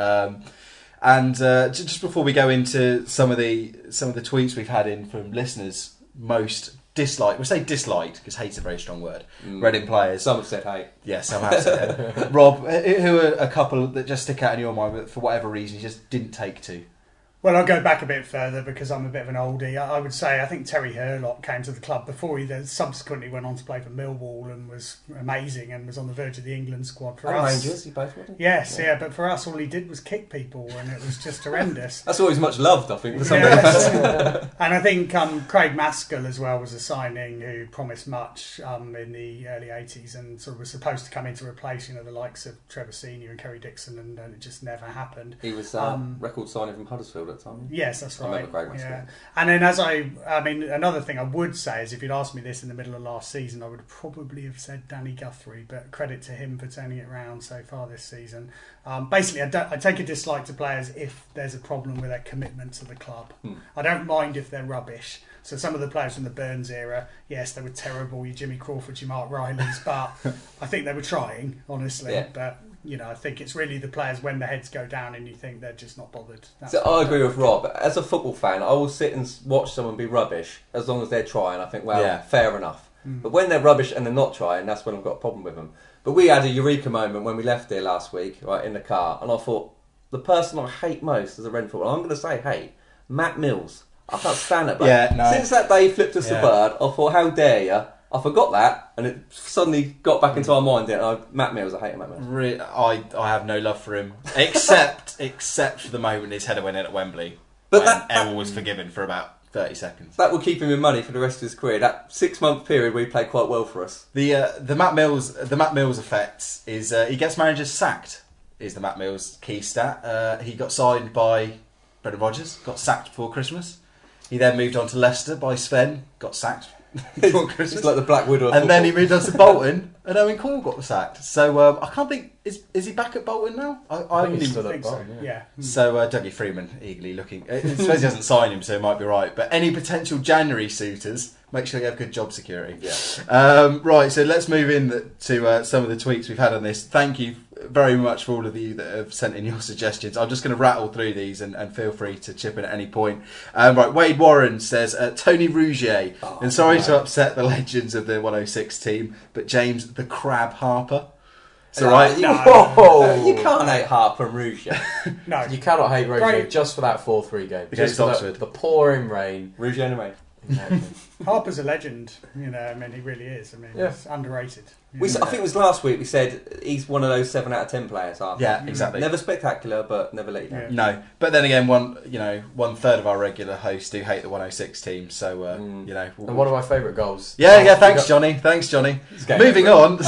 And just before we go into some of the tweets we've had in from listeners, most disliked. We'll say disliked because hate's a very strong word. Reading players.
Some have said hate.
Yeah, some have said hate. Rob, who are a couple that just stick out in your mind, but for whatever reason you just didn't take to?
Well, I'll go back a bit further because I'm a bit of an oldie. I would say I think Terry Hurlock came to the club before he then subsequently went on to play for Millwall and was amazing and was on the verge of the England squad for us.
Rangers, he both wasn't.
Yes, yeah, but for us all he did was kick people and it was just horrendous.
That's always much loved, I think, for some
Yes. And I think Craig Maskell as well was a signing who promised much in the early 80s and sort of was supposed to come in to replace the likes of Trevor Senior and Kerry Dixon and it just never happened.
He was record signing from Huddersfield at the time.
Yes, that's right.
I remember Craig Maskell.
Yeah. And then I mean, another thing I would say is if you'd asked me this in the middle of last season, I would probably have said Danny Guthrie, but credit to him for turning it around so far this season. Basically, I take a dislike to players if there's a problem with their commitment to the club. I don't mind if they're rubbish. So some of the players from the Burns era, yes, they were terrible, your Jimmy Crawford, your Mark Rileys, but I think they were trying, honestly.
Yeah.
But I think it's really the players when the heads go down and you think they're just not bothered.
So I agree with Rob. As a football fan, I will sit and watch someone be rubbish as long as they're trying. I think, fair enough. But when they're rubbish and they're not trying, that's when I've got a problem with them. But we had a eureka moment when we left here last week, right, in the car, and I thought, the person I hate most as a Ren footballer, I'm going to say hate, Matt Mills. I can't stand it, mate. Since that day he flipped us the bird, I thought, how dare you? I forgot that, and it suddenly got back into our mind. Matt Mills, I hate Matt Mills.
I have no love for him, except for the moment his header went in at Wembley.
But
when Errol was forgiven for about 30 seconds.
That will keep him in money for the rest of his career. That 6-month period where he played quite well for us.
The Matt Mills effect is he gets managers sacked. Is the Matt Mills key stat? He got signed by Brendan Rodgers, got sacked before Christmas. He then moved on to Leicester by Sven, got sacked before Christmas.
It's like the Black Widow.
And then he moved on to Bolton, and Owen Coyle got sacked. So I can't think. Is he back at Bolton now? I
think he's
haven't
still
even.
at Bolton. Yeah.
So Dougie Freeman eagerly looking. I suppose he hasn't signed him, so it might be right. But any potential January suitors, make sure you have good job security.
Yeah.
Right. So let's move in to some of the tweets we've had on this. Thank you very much for all of you that have sent in your suggestions. I'm just going to rattle through these and feel free to chip in at any point. Right, Wade Warren says, Tony Rougier, and sorry to upset the legends of the 106 team, but James the Crab Harper. It's all right.
You can't hate Harper and Rougier.
No, you cannot hate Roger
Great.
just for that 4-3 game.
Against
Just for
Oxford.
the pouring rain.
Rougier and Rain.
Exactly.
Harper's a legend, I mean, he really is. I mean, he's underrated.
I think it was last week we said he's one of those 7 out of 10 players. Harper.
Yeah, exactly.
Never spectacular, but never let you down.
No, but then again, 1/3 of our regular hosts do hate the 106 team. So
and one of my favourite goals.
Yeah. Thanks, Johnny. Moving on.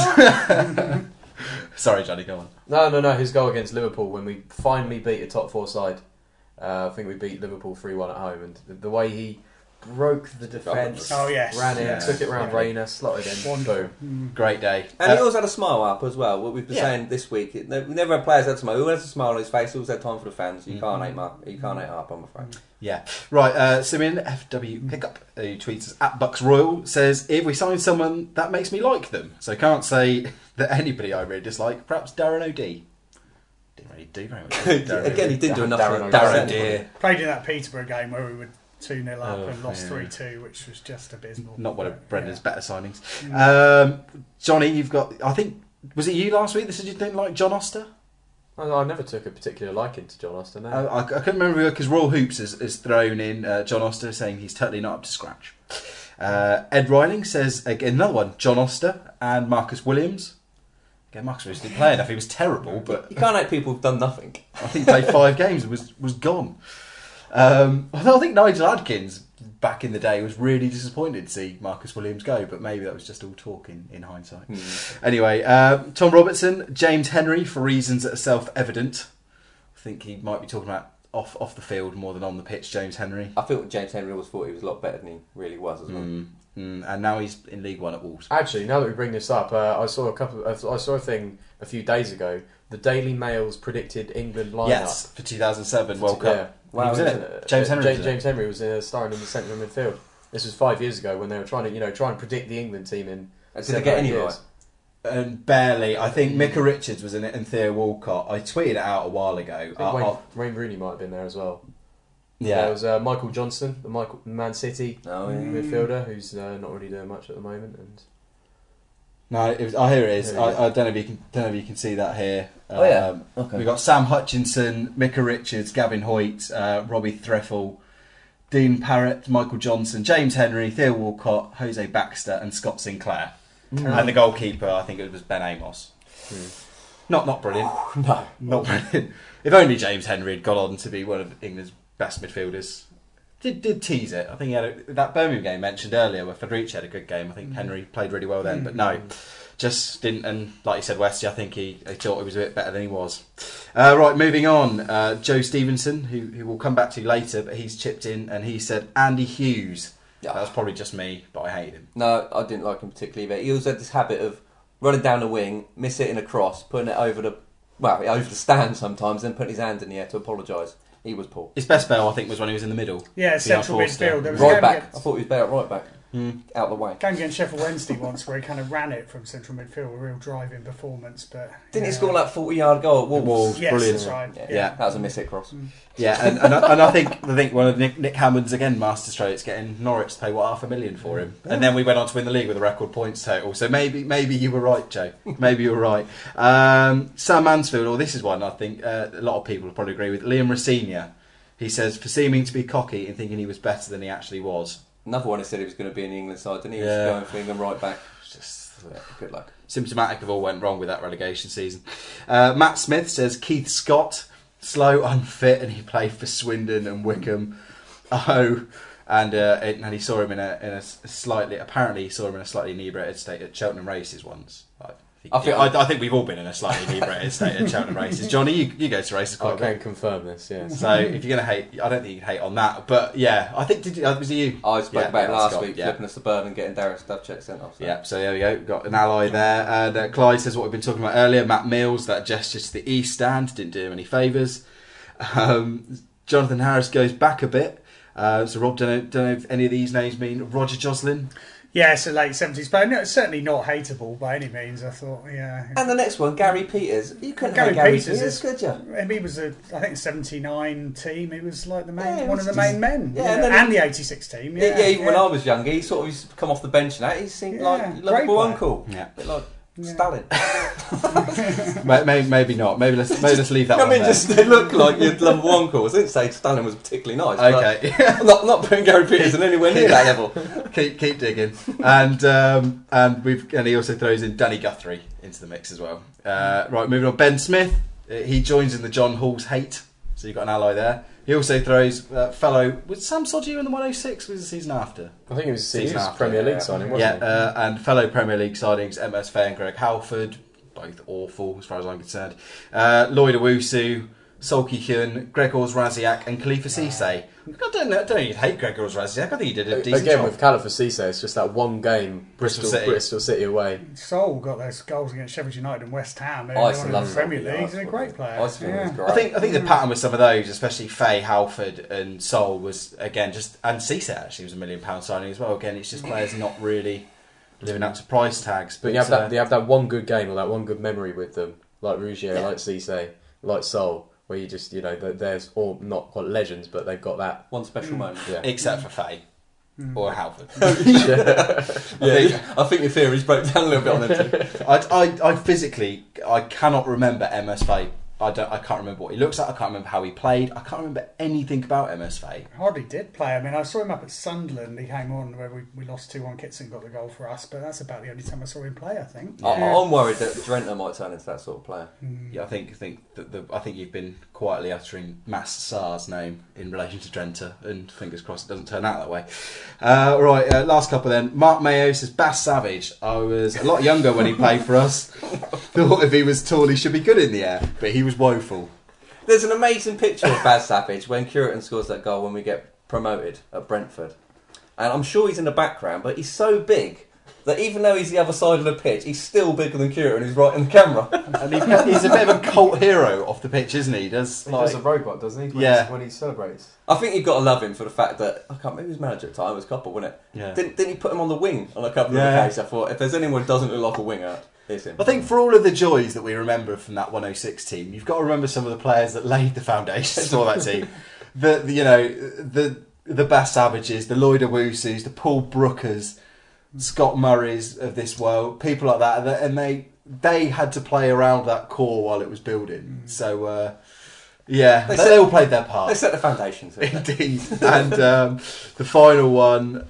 Sorry, Johnny. Go on.
No. His goal against Liverpool when we finally beat a top 4 side. I think we beat Liverpool 3-1 at home, and the way he broke the defence, ran in, took it round Rayner, slotted in, boom.
Great day.
And he always had a smile up as well. What we've been saying this week, we never had players had a smile. He always has a smile on his face. He always had time for the fans. You can't hate Harper, I'm afraid.
Yeah. Right, Simeon FW Pickup, who tweets us at Bucks Royal, says, if we sign someone, that makes me like them. So can't say that anybody I really dislike. Perhaps Darren O'D. Didn't really do very much.
Again, he didn't do enough for
Darren O'D.
Played in that Peterborough game where we were 2-0 up and lost 3-2, which was just abysmal.
Not one of Brendan's better signings. Johnny, you've got, I think, was it you last week that said you didn't like John Oster?
I never took a particular liking to John Oster. No.
I couldn't remember because Royal Hoops has thrown in John Oster saying he's totally not up to scratch. Ed Riling says, again, another one, John Oster and Marcus Williams. Again, Marcus Williams didn't play enough, he was terrible. But
you can't hate people who've done nothing.
I think he played 5 games and was gone. I think Nigel Adkins back in the day was really disappointed to see Marcus Williams go, but maybe that was just all talk in hindsight. Anyway, Tom Robertson, James Henry, for reasons that are self-evident. I think he might be talking about off the field more than on the pitch, James Henry.
I feel James Henry always thought he was a lot better than he really was as well.
And now he's in League One at Wolves.
Actually, now that we bring this up, I saw a thing a few days ago. The Daily Mail's predicted England lineup.
Yes, for 2007 World Cup.
Yeah.
Wow, he was in it. James Henry.
James Henry was starring in the centre of midfield. This was 5 years ago when they were trying to predict the England team in.
Did they get any
years.
right?
And barely. I think Micah Richards was in it and Theo Walcott. I tweeted it out a while ago.
I think Wayne Rooney might have been there as well.
Yeah.
There was Michael Johnson, the Man City midfielder, who's not really doing much at the moment. And
no, I hear it is.
Yeah.
I don't know if you can see that here.
Okay.
We've got Sam Hutchinson, Micah Richards, Gavin Hoyt, Robbie Threffel, Dean Parrott, Michael Johnson, James Henry, Theo Walcott, Jose Baxter, and Scott Sinclair. And the goalkeeper, I think it was Ben Amos. Not brilliant.
No.
Not brilliant. If only James Henry had got on to be one of England's best midfielders. Did tease it. I think he had that Birmingham game mentioned earlier where Federici had a good game. I think Henry played really well then, but no, just didn't. And like you said, Westy, I think he thought he was a bit better than he was. Right, moving on. Joe Stevenson, who we'll come back to later, but he's chipped in and he said Andy Hughes. That was probably just me, but I hated him.
No, I didn't like him particularly. But he always had this habit of running down the wing, miss it in a cross, putting it over the stand sometimes, then putting his hand in the air to apologise. He was poor.
His best spell, I think, was when he was in the middle.
Yeah, central midfield. There was
Right back. I thought he was better at right back. Out the way.
Game against Sheffield Wednesday once where he kind of ran it from central midfield, a real driving performance. But
didn't he score like 40-yard goal at Wolves?
Yes,
brilliant.
that's right.
Yeah.
That was a miss-hit cross.
Yeah, and I think one of Nick Hammond's again masterstrokes getting Norwich to pay $500,000 for him, and then we went on to win the league with a record points total. So maybe you were right, Joe. Maybe you were right. Sam Mansfield, or this is one I think a lot of people will probably agree with. Liam Rosenior, he says for seeming to be cocky and thinking he was better than he actually was.
Another one who said he was going to be in the England side, didn't he? He was going for England right back. Good luck.
Symptomatic of all went wrong with that relegation season. Matt Smith says Keith Scott, slow, unfit, and he played for Swindon and Wickham. And he saw him in a slightly inebriated state at Cheltenham races once. I think we've all been in a slightly inebriated state at Cheltenham races. Johnny, you go to races quite a bit.
I can confirm this, yes.
So if you're going to hate, I don't think you can hate on that. But yeah, I think, was it you?
I spoke about it last week,
yeah.
flipping a Suburban and getting Darius Dubček sent off. So.
Yeah, so there we go. We've got an ally there. And Clyde says what we've been talking about earlier. Matt Mills, that gesture to the East stand didn't do him any favours. Jonathan Harris goes back a bit. So Rob, don't know if any of these names mean Roger Joslin.
Yeah, it's a late 70s player. No, certainly not hateable by any means, I thought. Yeah.
And the next one, Gary Peters. You couldn't
Gary
hate Gary
Peters,
could you?
He was I think 79 team. He was like the main, one of the main men.
Yeah,
and the 86 team. Yeah,
even when I was younger, he sort of used to come off the bench and that. He seemed like a lovable uncle.
Yeah.
A bit like Stalin.
Maybe not. Maybe let's leave that.
I mean, just they look like your lovable uncle. I didn't say Stalin was particularly nice.
Okay,
I'm not putting Gary Peters in anywhere near that level.
keep digging, and he also throws in Danny Guthrie into the mix as well. Right, moving on. Ben Smith, he joins in the John Hall's hate. So you've got an ally there. He also throws fellow. Was Sam Sodju in the 106? Was the season after?
I think it was the season after. Premier League signing, wasn't it?
And fellow Premier League signings MS Faye and Greg Halford, both awful as far as I'm concerned. Lloyd Owusu, Solky Hyun, Gregors Raziak, and Khalifa Cisse. I don't know you'd hate Gregors Raziak. I think he did a decent job.
Again, with Khalifa Cisse, it's just that one game, Bristol City away.
Sol got those goals against Sheffield United and West Ham.
I used to love
the Premier League. He's a great player.
I
think the pattern with some of those, especially Faye, Halford, and Sol, was again and Cisse actually was £1 million signing as well. Again, it's just players not really living up to price tags.
But you have that one good game or that one good memory with them, like Rougier, like Cisse, like Sol. Where you just, there's all not quite legends, but they've got that
one special moment.
Yeah.
Except for Faye or Halford.
I think your theories broke down a little bit on them.
I physically, I cannot remember MS Faye. I can't remember what he looks like. I can't remember how he played. I can't remember anything about MS Faye.
Hardly did play. I mean, I saw him up at Sunderland. He came on where we lost 2-1. Kitson got the goal for us, but that's about the only time I saw him play, I think.
I'm worried that Drenthe might turn into that sort of player.
Yeah, I think you've been quietly uttering Mass Sarr's name in relation to Drenthe, and fingers crossed it doesn't turn out that way. Right, last couple then. Mark Mayo says Bass Savage. I was a lot younger when he played for us. Thought if he was tall he should be good in the air, but he was woeful.
There's an amazing picture of Baz Savage when Curitan scores that goal when we get promoted at Brentford. And I'm sure he's in the background, but he's so big that even though he's the other side of the pitch, he's still bigger than Curitan, who's right in the camera.
And he's a bit of a cult hero off the pitch, isn't he? He does
a robot, doesn't he? When he celebrates.
I think you've got to love him for the fact that, I can't remember his manager at the time, it was Copper, wasn't it?
Yeah.
Didn't he put him on the wing on a couple of occasions? I thought, if there's anyone who doesn't look like a winger, it's him.
I think for all of the joys that we remember from that 106 team, you've got to remember some of the players that laid the foundations for that team. The Baz Savages, the Lloyd Owusus, the Paul Brookers, Scott Murrays of this world, people like that, and they had to play around that core while it was building. So they all played their part.
They set the foundations.
Indeed. And the final one,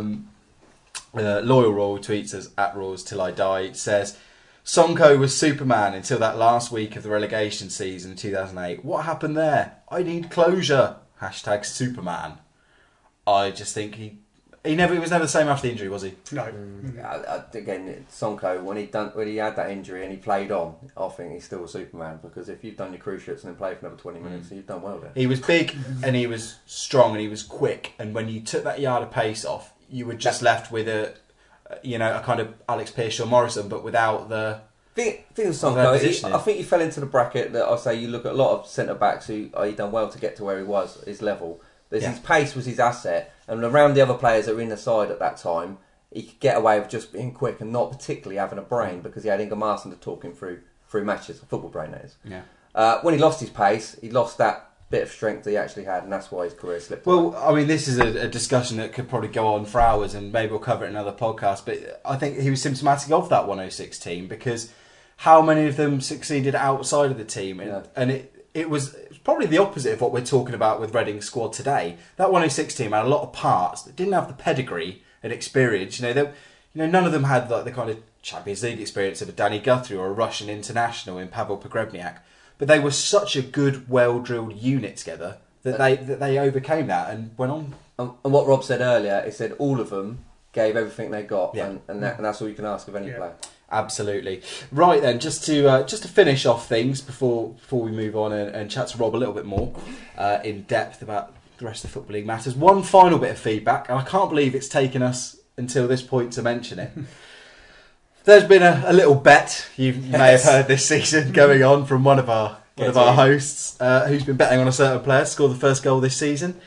Loyal Royal tweets us at Raws Till I Die, says, Sonko was Superman until that last week of the relegation season in 2008. What happened there? I need closure. # Superman. I just think he was never the same after the injury, was he?
No.
Again, Sonko, when he had that injury and he played on, I think he's still a Superman, because if you've done your cruciates and then played for another 20 minutes, you've done well there.
He was big and he was strong and he was quick, and when you took that yard of pace off, you were just left with a kind of Alex Pearce or Morrison, but without the...
Thing with Sonko, I think he fell into the bracket that I say you look at a lot of centre-backs who he done well to get to where he was, his level. His pace was his asset, and around the other players that were in the side at that time, he could get away with just being quick and not particularly having a brain, because he had Inga Marston to talk him through matches, a football brain that is.
Yeah.
When he lost his pace, he lost that bit of strength that he actually had, and that's why his career slipped away.
Well, I mean, this is a discussion that could probably go on for hours, and maybe we'll cover it in another podcast, but I think he was symptomatic of that 106 team, because how many of them succeeded outside of the team? And it was probably the opposite of what we're talking about with Reading's squad today. That 106 team had a lot of parts that didn't have the pedigree and experience. None of them had like the kind of Champions League experience of a Danny Guthrie or a Russian international in Pavel Pogrebniak, but they were such a good, well-drilled unit together that they overcame that and went on.
And what Rob said earlier, he said all of them gave everything they got, and that's all you can ask of any player.
Absolutely. Right then, just to finish off things before we move on and chat to Rob a little bit more in depth about the rest of the Football League matters. One final bit of feedback, and I can't believe it's taken us until this point to mention it. There's been a little bet you may have heard this season going on from one of our hosts who's been betting on a certain player to score the first goal this season.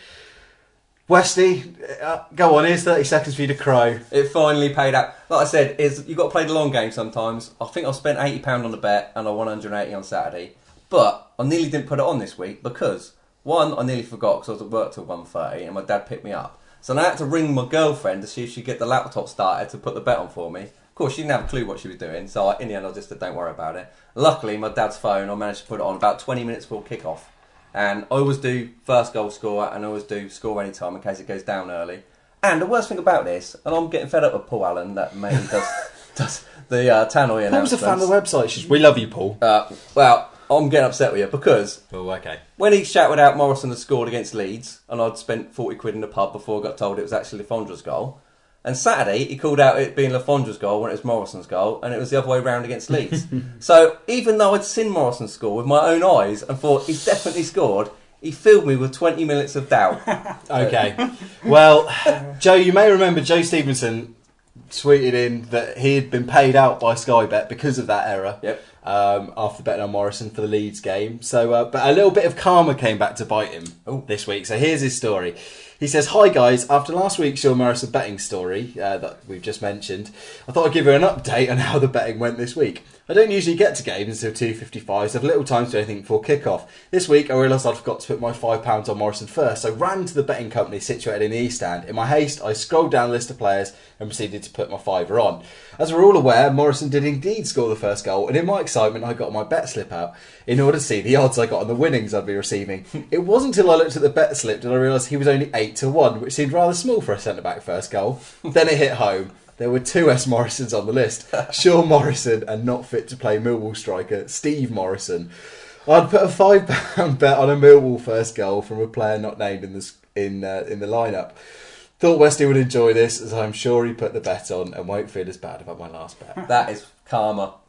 Westy, go on, here's 30 seconds for you to crow.
It finally paid out. Like I said, you've got to play the long game sometimes. I think I spent £80 on the bet and I won 180 on Saturday. But I nearly didn't put it on this week because, one, I nearly forgot because I was at work till 1:30 and my dad picked me up. So I had to ring my girlfriend to see if she'd get the laptop started to put the bet on for me. Of course, she didn't have a clue what she was doing, so in the end I just said, don't worry about it. Luckily, my dad's phone, I managed to put it on about 20 minutes before kick-off. And I always do first goal scorer and I always do score any time in case it goes down early. And the worst thing about this, and I'm getting fed up with Paul Allen, that mainly does the Tannoy announcements.
Paul's a fan of the website. We love you, Paul.
Well, I'm getting upset with you because when he shouted out Morrison had scored against Leeds and I'd spent 40 quid in the pub before I got told it was actually Lefondra's goal, and Saturday he called out it being Lefondra's goal when it was Morrison's goal, and it was the other way round against Leeds. So even though I'd seen Morrison score with my own eyes and thought he's definitely scored, he filled me with 20 minutes of doubt.
Okay. Well, Joe, you may remember Joe Stevenson tweeted in that he had been paid out by Sky Bet because of that error.
Yep.
After betting on Morrison for the Leeds game. So, but a little bit of karma came back to bite him this week. So here's his story. He says, "Hi guys, after last week's Sean Morrison betting story that we've just mentioned, I thought I'd give you an update on how the betting went this week. I don't usually get to games until 2:55, so I've little time to do anything before kick-off. This week I realised I'd forgot to put my £5 on Morrison first, so ran to the betting company situated in the East Stand. In my haste, I scrolled down the list of players and proceeded to put my fiver on. As we're all aware, Morrison did indeed score the first goal, and in my excitement I got my bet slip out in order to see the odds I got on the winnings I'd be receiving. It wasn't until I looked at the bet slip that I realised he was only 8-1, which seemed rather small for a centre-back first goal. Then it hit home. There were two S. Morrisons on the list. Sean Morrison and not fit to play Millwall striker Steve Morrison. I'd put a £5 bet on a Millwall first goal from a player not named in the lineup. Thought Westy would enjoy this, as I'm sure he put the bet on and won't feel as bad about my last bet."
That is karma, as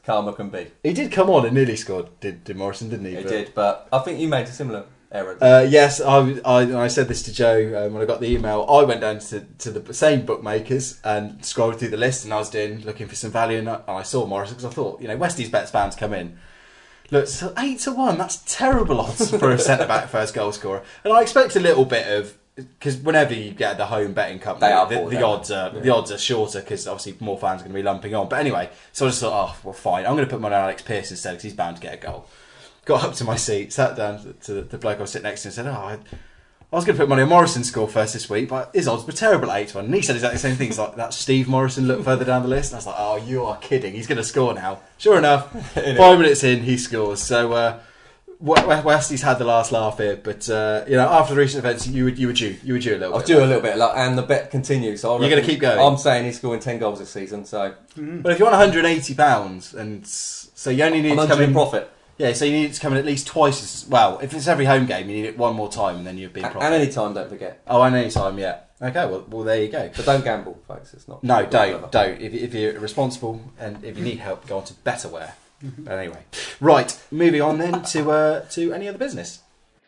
karma can be.
He did come on and nearly scored, did Morrison, didn't he?
He did, but I think you made a similar error.
Yes, I said this to Joe when I got the email. I went down to the same bookmakers and scrolled through the list, and I was looking for some value, and I saw Morrison because I thought, Westie's bet's bound to come in. Look, so 8-1, that's terrible odds for a centre-back first goal scorer. And I expect a little bit of, because whenever you get the home betting company, the odds are shorter because obviously more fans are going to be lumping on. But anyway, so I just thought, well, fine, I'm going to put money on Alex Pearce instead because he's bound to get a goal. Got up to my seat, sat down to the bloke I was sitting next to, and said, I was going to put money on Morrison score first this week, but his odds were terrible at 8-1. And he said exactly the same thing. He's like, that's Steve Morrison, look further down the list. And I was like, oh, you are kidding. He's going to score now. Sure enough, 5 minutes in, he scores. So Westie's had the last laugh here, but after the recent events, you were due a little bit.
I was due a little bit, and the bet continues. So
you're going to keep going?
I'm saying he's scoring 10 goals this season. So,
But if you want £180, and so you only need to come in
profit.
Yeah, so you need it to come in at least twice as well. If it's every home game, you need it one more time, and then you'd be in profit.
And any time, don't forget.
Oh, and any time, yeah. Okay, well, there you go.
But don't gamble, folks. It's not.
No, don't. If you're responsible and if you need help, go on to Betterware. But anyway, right. Moving on then to any other business.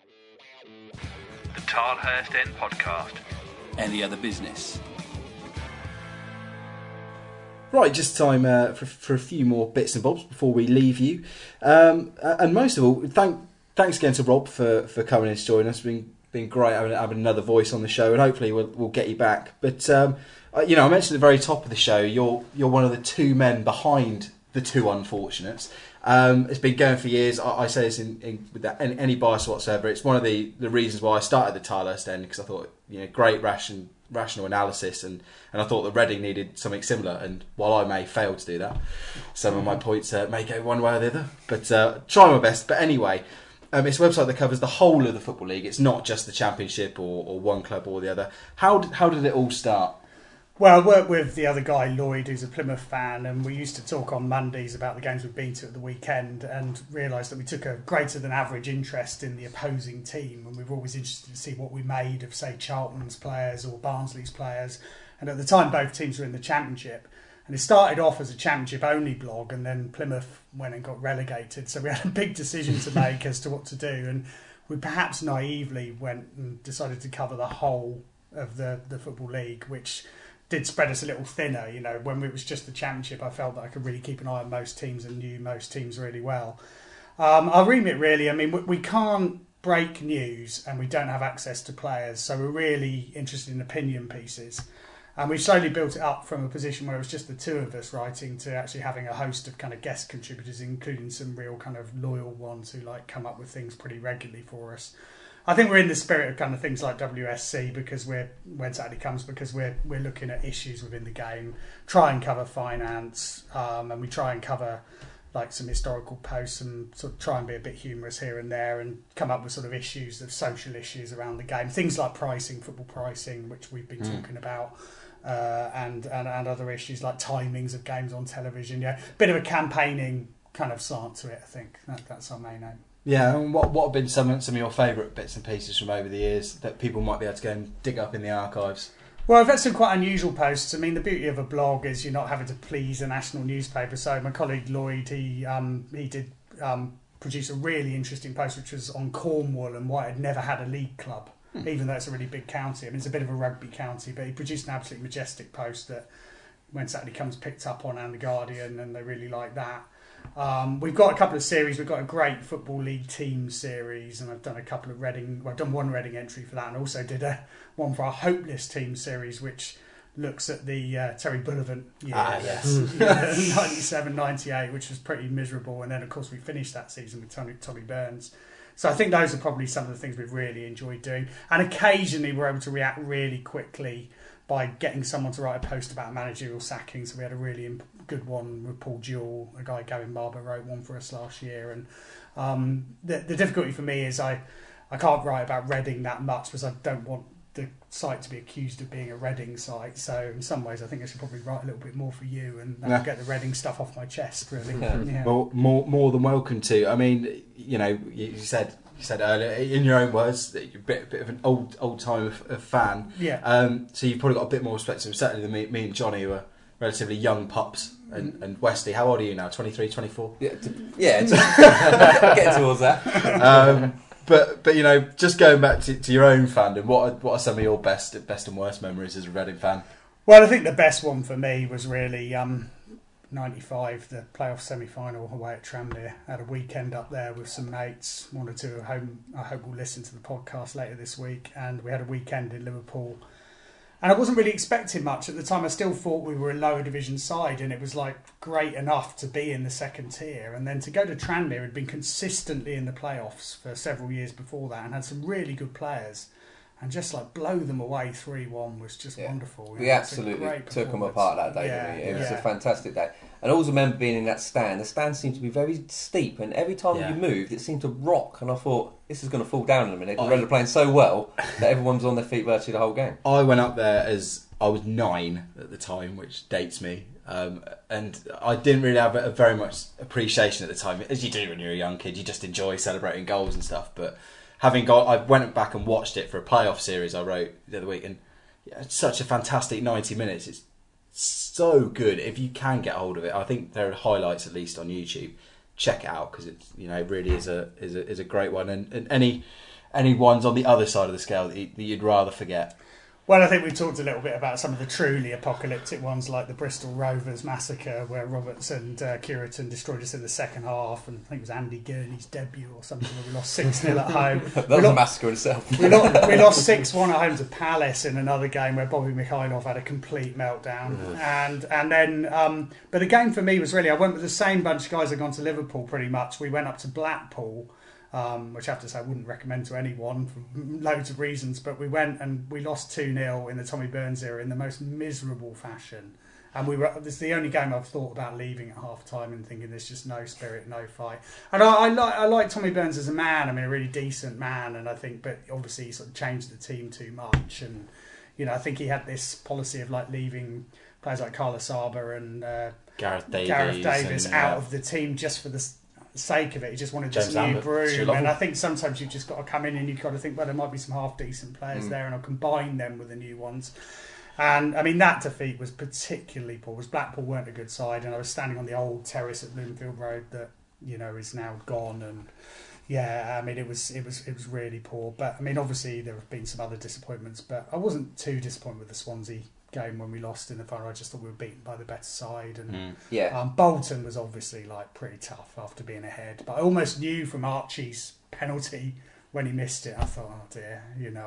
The Tilehurst End Podcast.
Any other business?
Right, just time for a few more bits and bobs before we leave you. And most of all, thanks again to Rob for coming in to join us. It's been great having another voice on the show, and hopefully we'll get you back. But I mentioned at the very top of the show, you're one of the two men behind the Two Unfortunates. It's been going for years. I say this without any bias whatsoever. It's one of the reasons why I started the Tilehurst End, because I thought great rational analysis, and I thought that Reading needed something similar, and while I may fail to do that, some of my points may go one way or the other, but try my best. But anyway, it's a website that covers the whole of the Football League. It's not just the Championship or one club or the other. How did it all start?
Well, I work with the other guy, Lloyd, who's a Plymouth fan, and we used to talk on Mondays about the games we've been to at the weekend, and realised that we took a greater than average interest in the opposing team, and we were always interested to see what we made of, say, Charlton's players or Barnsley's players. And at the time, both teams were in the Championship. And it started off as a Championship-only blog, and then Plymouth went and got relegated. So we had a big decision to make as to what to do, and we perhaps naively went and decided to cover the whole of the Football League, which did spread us a little thinner. When it was just the Championship, I felt that I could really keep an eye on most teams and knew most teams really well. Our remit really, we can't break news and we don't have access to players, so we're really interested in opinion pieces. And we've slowly built it up from a position where it was just the two of us writing to actually having a host of kind of guest contributors, including some real kind of loyal ones who come up with things pretty regularly for us. I think we're in the spirit of kind of things like WSC because when Saturday comes, because we're looking at issues within the game, try and cover finance, and we try and cover some historical posts and sort of try and be a bit humorous here and there and come up with sort of issues of social issues around the game, things like pricing, football pricing, which we've been talking about, and other issues like timings of games on television. Yeah, bit of a campaigning kind of slant to it. I think that's our main aim.
Yeah, and what have been some of your favourite bits and pieces from over the years that people might be able to go and dig up in the archives?
Well, I've had some quite unusual posts. The beauty of a blog is you're not having to please a national newspaper. So my colleague Lloyd, he did produce a really interesting post which was on Cornwall and why it had never had a league club, even though it's a really big county. It's a bit of a rugby county, but he produced an absolutely majestic post that when Saturday comes picked up on and The Guardian, and they really like that. We've got a couple of series. We've got a great Football League team series, and I've done a couple of Reading. Well, I've done one Reading entry for that, and also did one for our Hopeless team series, which looks at the Terry Bullivant year, 97-98, which was pretty miserable. And then, of course, we finished that season with Tommy Burns. So I think those are probably some of the things we've really enjoyed doing. And occasionally we're able to react really quickly by getting someone to write a post about managerial sacking. So we had a really good one with Paul Jewell, a guy Gavin Barber wrote one for us last year. And the difficulty for me is I can't write about Reading that much because I don't want the site to be accused of being a Reading site. So in some ways I think I should probably write a little bit more for you and get the Reading stuff off my chest, really. Yeah.
Well, more than welcome to. I mean, you said earlier, in your own words, that you're a bit of an old time of fan.
Yeah.
So you've probably got a bit more respect for him, certainly than me and Johnny, who are relatively young pups And Westy, how old are you now? 23, 24?
Yeah, getting towards that.
But you know, just going back to your own fandom, what are some of your best and worst memories as a Reading fan?
Well, I think the best one for me was really 95, the playoff semi-final away at Tranmere. I had a weekend up there with some mates, one or two at home. I hope will listen to the podcast later this week. And we had a weekend in Liverpool. And I wasn't really expecting much at the time. I still thought we were a lower division side, and it was like great enough to be in the second tier. And then to go to Tranmere, had been consistently in the playoffs for several years before that, and had some really good players. And just like blow them away 3-1 was just wonderful.
We absolutely took them apart that day. Didn't we? It was a fantastic day. And I always remember being in that stand. The stand seemed to be very steep, and every time you moved, it seemed to rock. And I thought, this is going to fall down in a minute. Because were playing so well that everyone was on their feet virtually the whole game.
I went up there as I was 9 at the time, which dates me. And I didn't really have a very much appreciation at the time, as you do when you're a young kid. You just enjoy celebrating goals and stuff, but I went back and watched it for a playoff series I wrote the other week, and it's such a fantastic 90 minutes. It's so good. If you can get hold of it, I think there are highlights at least on YouTube. Check it out, because it really is a great one. And any ones on the other side of the scale that you'd rather forget.
Well, I think we've talked a little bit about some of the truly apocalyptic ones, like the Bristol Rovers massacre, where Roberts and Curitan destroyed us in the second half, and I think it was Andy Gurney's debut or something, where we lost 6-0 at home.
That was a massacre in itself.
We lost 6-1 at home to Palace in another game where Bobby Mikhailov had a complete meltdown. And then, but the game for me was really, I went with the same bunch of guys that had gone to Liverpool pretty much. We went up to Blackpool, which I have to say I wouldn't recommend to anyone for loads of reasons, but we went and we lost 2-0 in the Tommy Burns era in the most miserable fashion. And this is the only game I've thought about leaving at half time and thinking there's just no spirit, no fight. And I like Tommy Burns as a man. I mean, a really decent man, and I think, but obviously he sort of changed the team too much. And I think he had this policy of like leaving players like Carlos Saba and
Gareth Davies
out of the team just for the sake of it. He just wanted
James
this new
Lambert,
broom, and I think sometimes you've just got to come in and you've got to think, well, there might be some half decent players there, and I'll combine them with the new ones. And I mean, that defeat was particularly poor, because Blackpool weren't a good side, and I was standing on the old terrace at Bloomfield Road that is now gone, and I mean, it was really poor. But I mean, obviously there have been some other disappointments, but I wasn't too disappointed with the Swansea game when we lost in the final. I just thought we were beaten by the better side, and Bolton was obviously like pretty tough after being ahead. But I almost knew from Archie's penalty when he missed it, I thought, oh dear,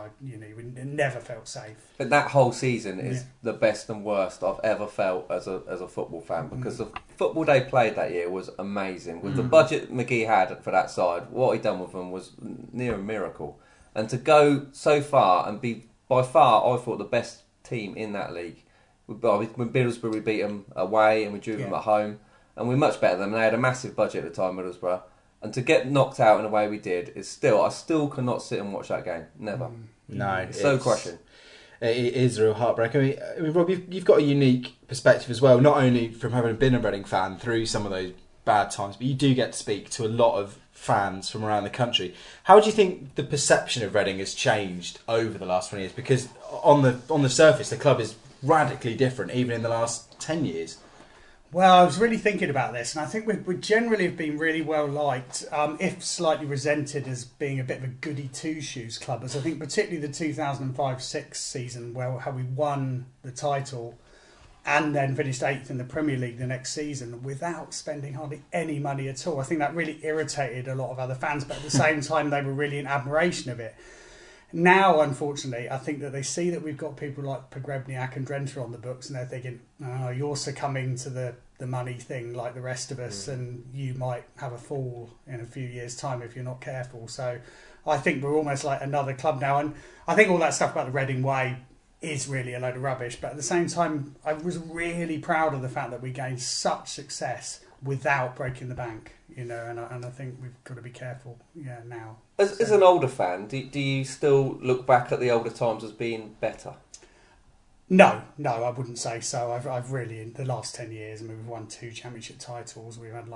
it never felt safe.
But that whole season is the best and worst I've ever felt as a football fan, because the football they played that year was amazing. With the budget McGee had for that side, what he'd done with them was near a miracle. And to go so far and be by far, I thought, the best team in that league. When Middlesbrough, we beat them away and we drew them at home, and we're much better than them. They had a massive budget at the time, Middlesbrough, and to get knocked out in the way we did is I still cannot sit and watch that game. Never.
No,
it's so crushing.
It is a real heartbreak. I mean, Rob, you've got a unique perspective as well, not only from having been a Reading fan through some of those bad times, but you do get to speak to a lot of fans from around the country. How do you think the perception of Reading has changed over the last 20 years? Because on the surface, the club is radically different, even in the last 10 years.
Well, I was really thinking about this, and I think we generally have been really well liked, if slightly resented as being a bit of a goody two-shoes club. As I think particularly the 2005-06 season, how we won the title and then finished 8th in the Premier League the next season without spending hardly any money at all. I think that really irritated a lot of other fans, but at the same time they were really in admiration of it. Now, unfortunately, I think that they see that we've got people like Pogrebniak and Drenthe on the books, and they're thinking, oh, you're succumbing to the money thing like the rest of us, and you might have a fall in a few years' time if you're not careful. So I think we're almost like another club now. And I think all that stuff about the Reading Way is really a load of rubbish. But at the same time, I was really proud of the fact that we gained such success without breaking the bank, and I think we've got to be careful now.
As an older fan, do you still look back at the older times as being better?
No, I wouldn't say so. I've really, in the last 10 years, we've won 2 championship titles. We've had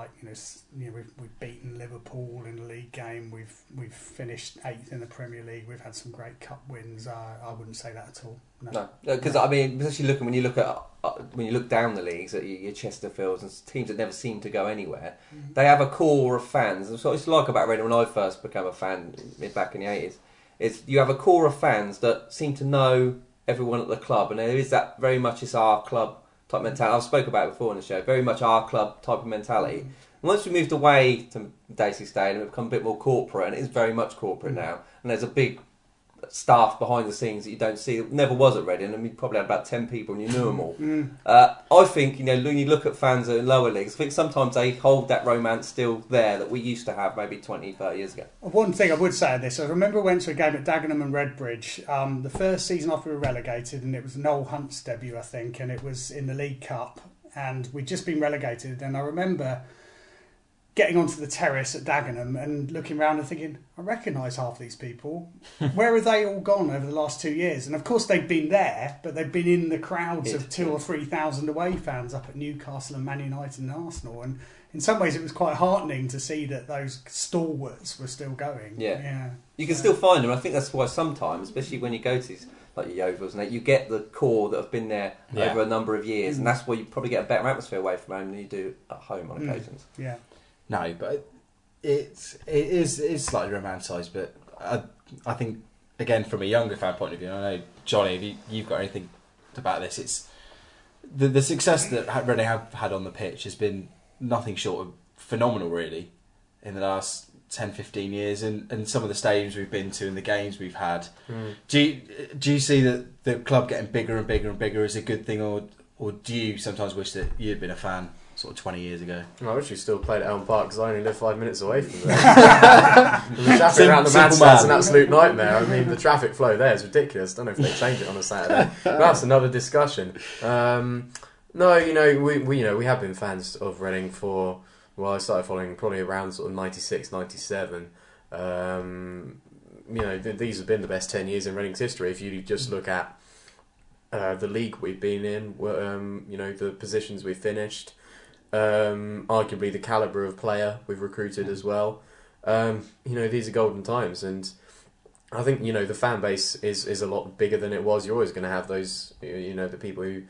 we've beaten Liverpool in the league game. We've finished 8th in the Premier League. We've had some great cup wins. I wouldn't say that at all.
No, because I mean, especially when you look down the leagues at your Chesterfields and teams that never seem to go anywhere, they have a core of fans. That's what it's like about Reading when I first became a fan back in the 80s. Is you have a core of fans that seem to know everyone at the club, and there is that very much it's our club type mentality. I've spoken about it before in the show. Very much our club type of mentality. And once we moved away to Daisy Stadium, we've become a bit more corporate, and it is very much corporate now. And there's a big staff behind the scenes that you don't see. It never was at Reading, and we probably had about 10 people, and you knew them all. I think when you look at fans in lower leagues, I think sometimes they hold that romance still there that we used to have maybe 20, 30 years ago.
One thing I would say on this, I remember I went to a game at Dagenham and Redbridge the first season after we were relegated, and it was Noel Hunt's debut, I think, and it was in the League Cup, and we'd just been relegated, and I remember getting onto the terrace at Dagenham and looking around and thinking, I recognise half these people. Where have they all gone over the last 2 years? And of course they'd been there, but they'd been in the crowds of 2,000 or 3,000 away fans up at Newcastle and Man United and Arsenal. And in some ways it was quite heartening to see that those stalwarts were still going.
Yeah. You can still find them. I think that's why sometimes, especially when you go to these, like your Yeovils, and you get the core that have been there over a number of years, and that's why you probably get a better atmosphere away from home than you do at home on occasions.
Yeah.
No, but it is slightly romanticised, but I think, again, from a younger fan point of view, I know, Johnny, if you've got anything about this, it's the success that Reading have had on the pitch has been nothing short of phenomenal, really, in the last 10, 15 years, and some of the stadiums we've been to and the games we've had. Do you see that the club getting bigger and bigger and bigger is a good thing, or do you sometimes wish that you'd been a fan sort of 20 years ago?
Well, I wish we still played at Elm Park because I only live 5 minutes away from there. The traffic around the Madstad's an absolute nightmare. I mean, the traffic flow there is ridiculous. I don't know if they change it on a Saturday. But that's another discussion. No, we have been fans of Reading for, well, I started following probably around sort of 96, 97. These have been the best 10 years in Reading's history. If you just look at the league we've been in, the positions we've finished, arguably the calibre of player we've recruited as well. These are golden times, and I think the fan base is a lot bigger than it was. You're always going to have those, the people who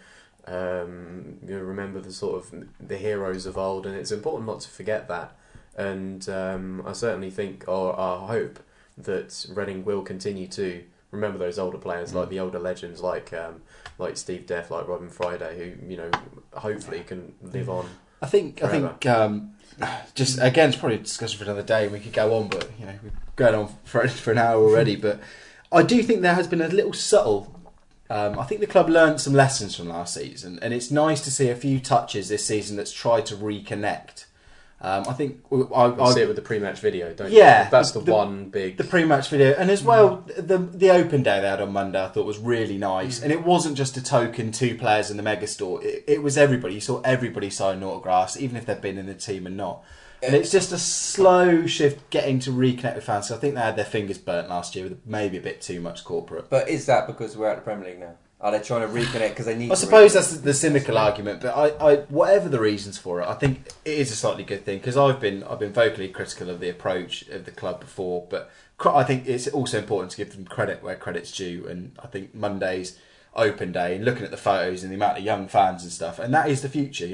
remember the sort of the heroes of old, and it's important not to forget that. And I certainly think, or I hope, that Reading will continue to remember those older players, like the older legends, like Steve Deff, like Robin Friday, who hopefully can live on. I think
just again, it's probably a discussion for another day, and we could go on, but we're going on for an hour already. But I do think there has been a little subtle. I think the club learned some lessons from last season, and it's nice to see a few touches this season that's tried to reconnect. I think I
see it with the pre-match video, don't you?
Yeah,
that's the one big...
The pre-match video, and as well, the open day they had on Monday I thought was really nice, and it wasn't just a token 2 players in the megastore, it was everybody. You saw everybody sign autographs, even if they've been in the team and not. And it's just a slow shift getting to reconnect with fans. So I think they had their fingers burnt last year with maybe a bit too much corporate.
But is that because we're out of the Premier League now? Are they trying to reconnect because they need
I suppose that's the cynical argument, but I whatever the reasons for it, I think it is a slightly good thing, because I've been vocally critical of the approach of the club before, but I think it's also important to give them credit where credit's due, and I think Monday's open day, and looking at the photos and the amount of young fans and stuff, and that is the future.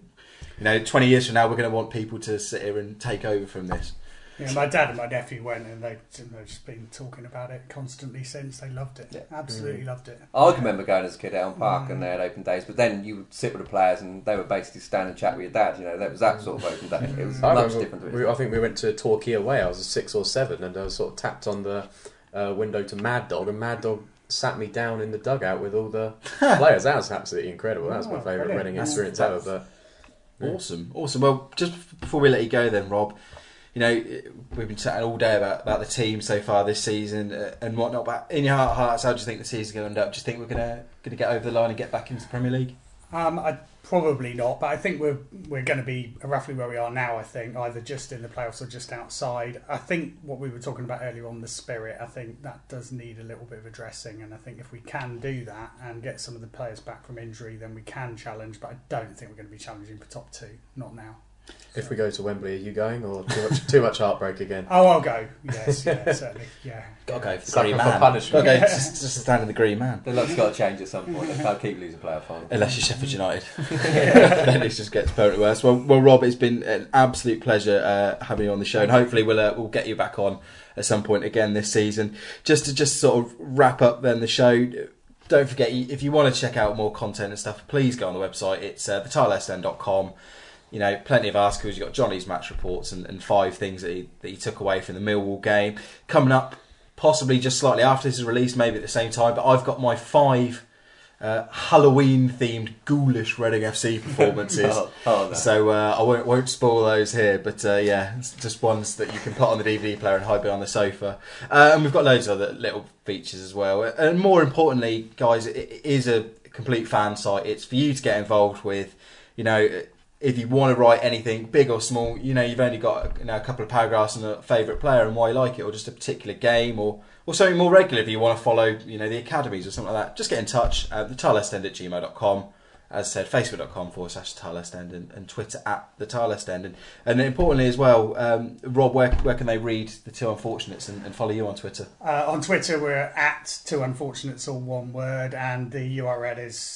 20 years from now, we're going to want people to sit here and take over from this.
Yeah, my dad and my nephew went, and they've just been talking about it constantly since. They loved it, absolutely loved it.
I can remember going as a kid at Elm Park, and they had open days, but then you would sit with the players, and they would basically stand and chat with your dad. That was that sort of open day. It was much different.
I think we went to Torquay away. I was 6 or 7, and I was sort of tapped on the window to Mad Dog, and Mad Dog sat me down in the dugout with all the players. That was absolutely incredible. That was my favourite Reading experience ever. But
Awesome. Well, just before we let you go then, Rob, we've been chatting all day about the team so far this season and whatnot, but in your heart of hearts, how do you think the season's going to end up? Do you think we're going to get over the line and get back into the Premier League?
Probably not, but I think we're going to be roughly where we are now. I think either just in the playoffs or just outside. I think what we were talking about earlier on, the spirit, I think that does need a little bit of addressing, and I think if we can do that and get some of the players back from injury, then we can challenge. But I don't think we're going to be challenging for top 2. Not now.
If we go to Wembley, are you going, or too much heartbreak again?
Oh, I'll go. Yes, yeah, certainly. Yeah.
Got to go for the
Suffering
green
for
man.
punishment.
Got to go just stand in the green man.
The luck's got to change at some point. They can't keep losing playoff final.
Unless you're Sheffield United. Then it just gets permanently worse. Well, Rob, it's been an absolute pleasure having you on the show, and hopefully we'll get you back on at some point again this season. Just to sort of wrap up then the show, don't forget, if you want to check out more content and stuff, please go on the website. It's thetilesden.com. You know, plenty of articles. You've got Johnny's match reports and 5 things that he took away from the Millwall game. Coming up, possibly just slightly after this is released, maybe at the same time, but I've got my 5 Halloween-themed ghoulish Reading FC performances.
No.
So I won't spoil those here, but yeah, it's just ones that you can put on the DVD player and hide behind the sofa. And we've got loads of other little features as well. And more importantly, guys, it is a complete fan site. It's for you to get involved with, you know. If you want to write anything, big or small, you know, you've only got a couple of paragraphs on a favourite player and why you like it, or just a particular game, or something more regular if you want to follow, you know, the academies or something like that. Just get in touch at thetilestend@gmail.com. As I said, facebook.com/thetilestend and Twitter @thetilestend. And importantly as well, Rob, where can they read the Two Unfortunates and follow you on Twitter?
On Twitter, we're @2unfortunates, all one word, and the URL is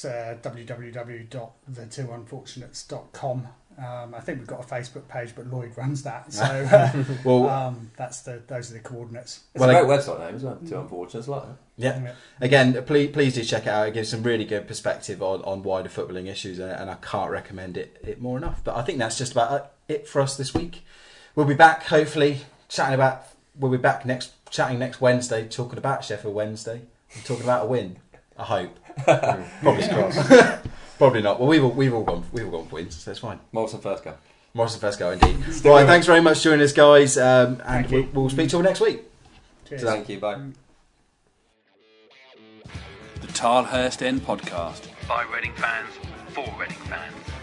www.thetwounfortunates.com. I think we've got a Facebook page, but Lloyd runs that, so
well,
those are the coordinates.
It's a great website name, isn't it? Two Unfortunates, like that.
Yeah. Again, please do check it out. It gives some really good perspective on wider footballing issues, and I can't recommend it more enough. But I think that's just about it for us this week. We'll be back, hopefully, chatting next Wednesday, talking about Sheffield Wednesday, and talking about a win. I hope. Probably crossed. Probably not. Well, we've all gone for wins, so it's fine.
Morrison first go,
indeed. Right, thanks very much for joining us, guys, and we'll speak to you all next week.
Cheers.
Thank you. Bye.
The Tilehurst End Podcast.
By Reading fans, for Reading fans.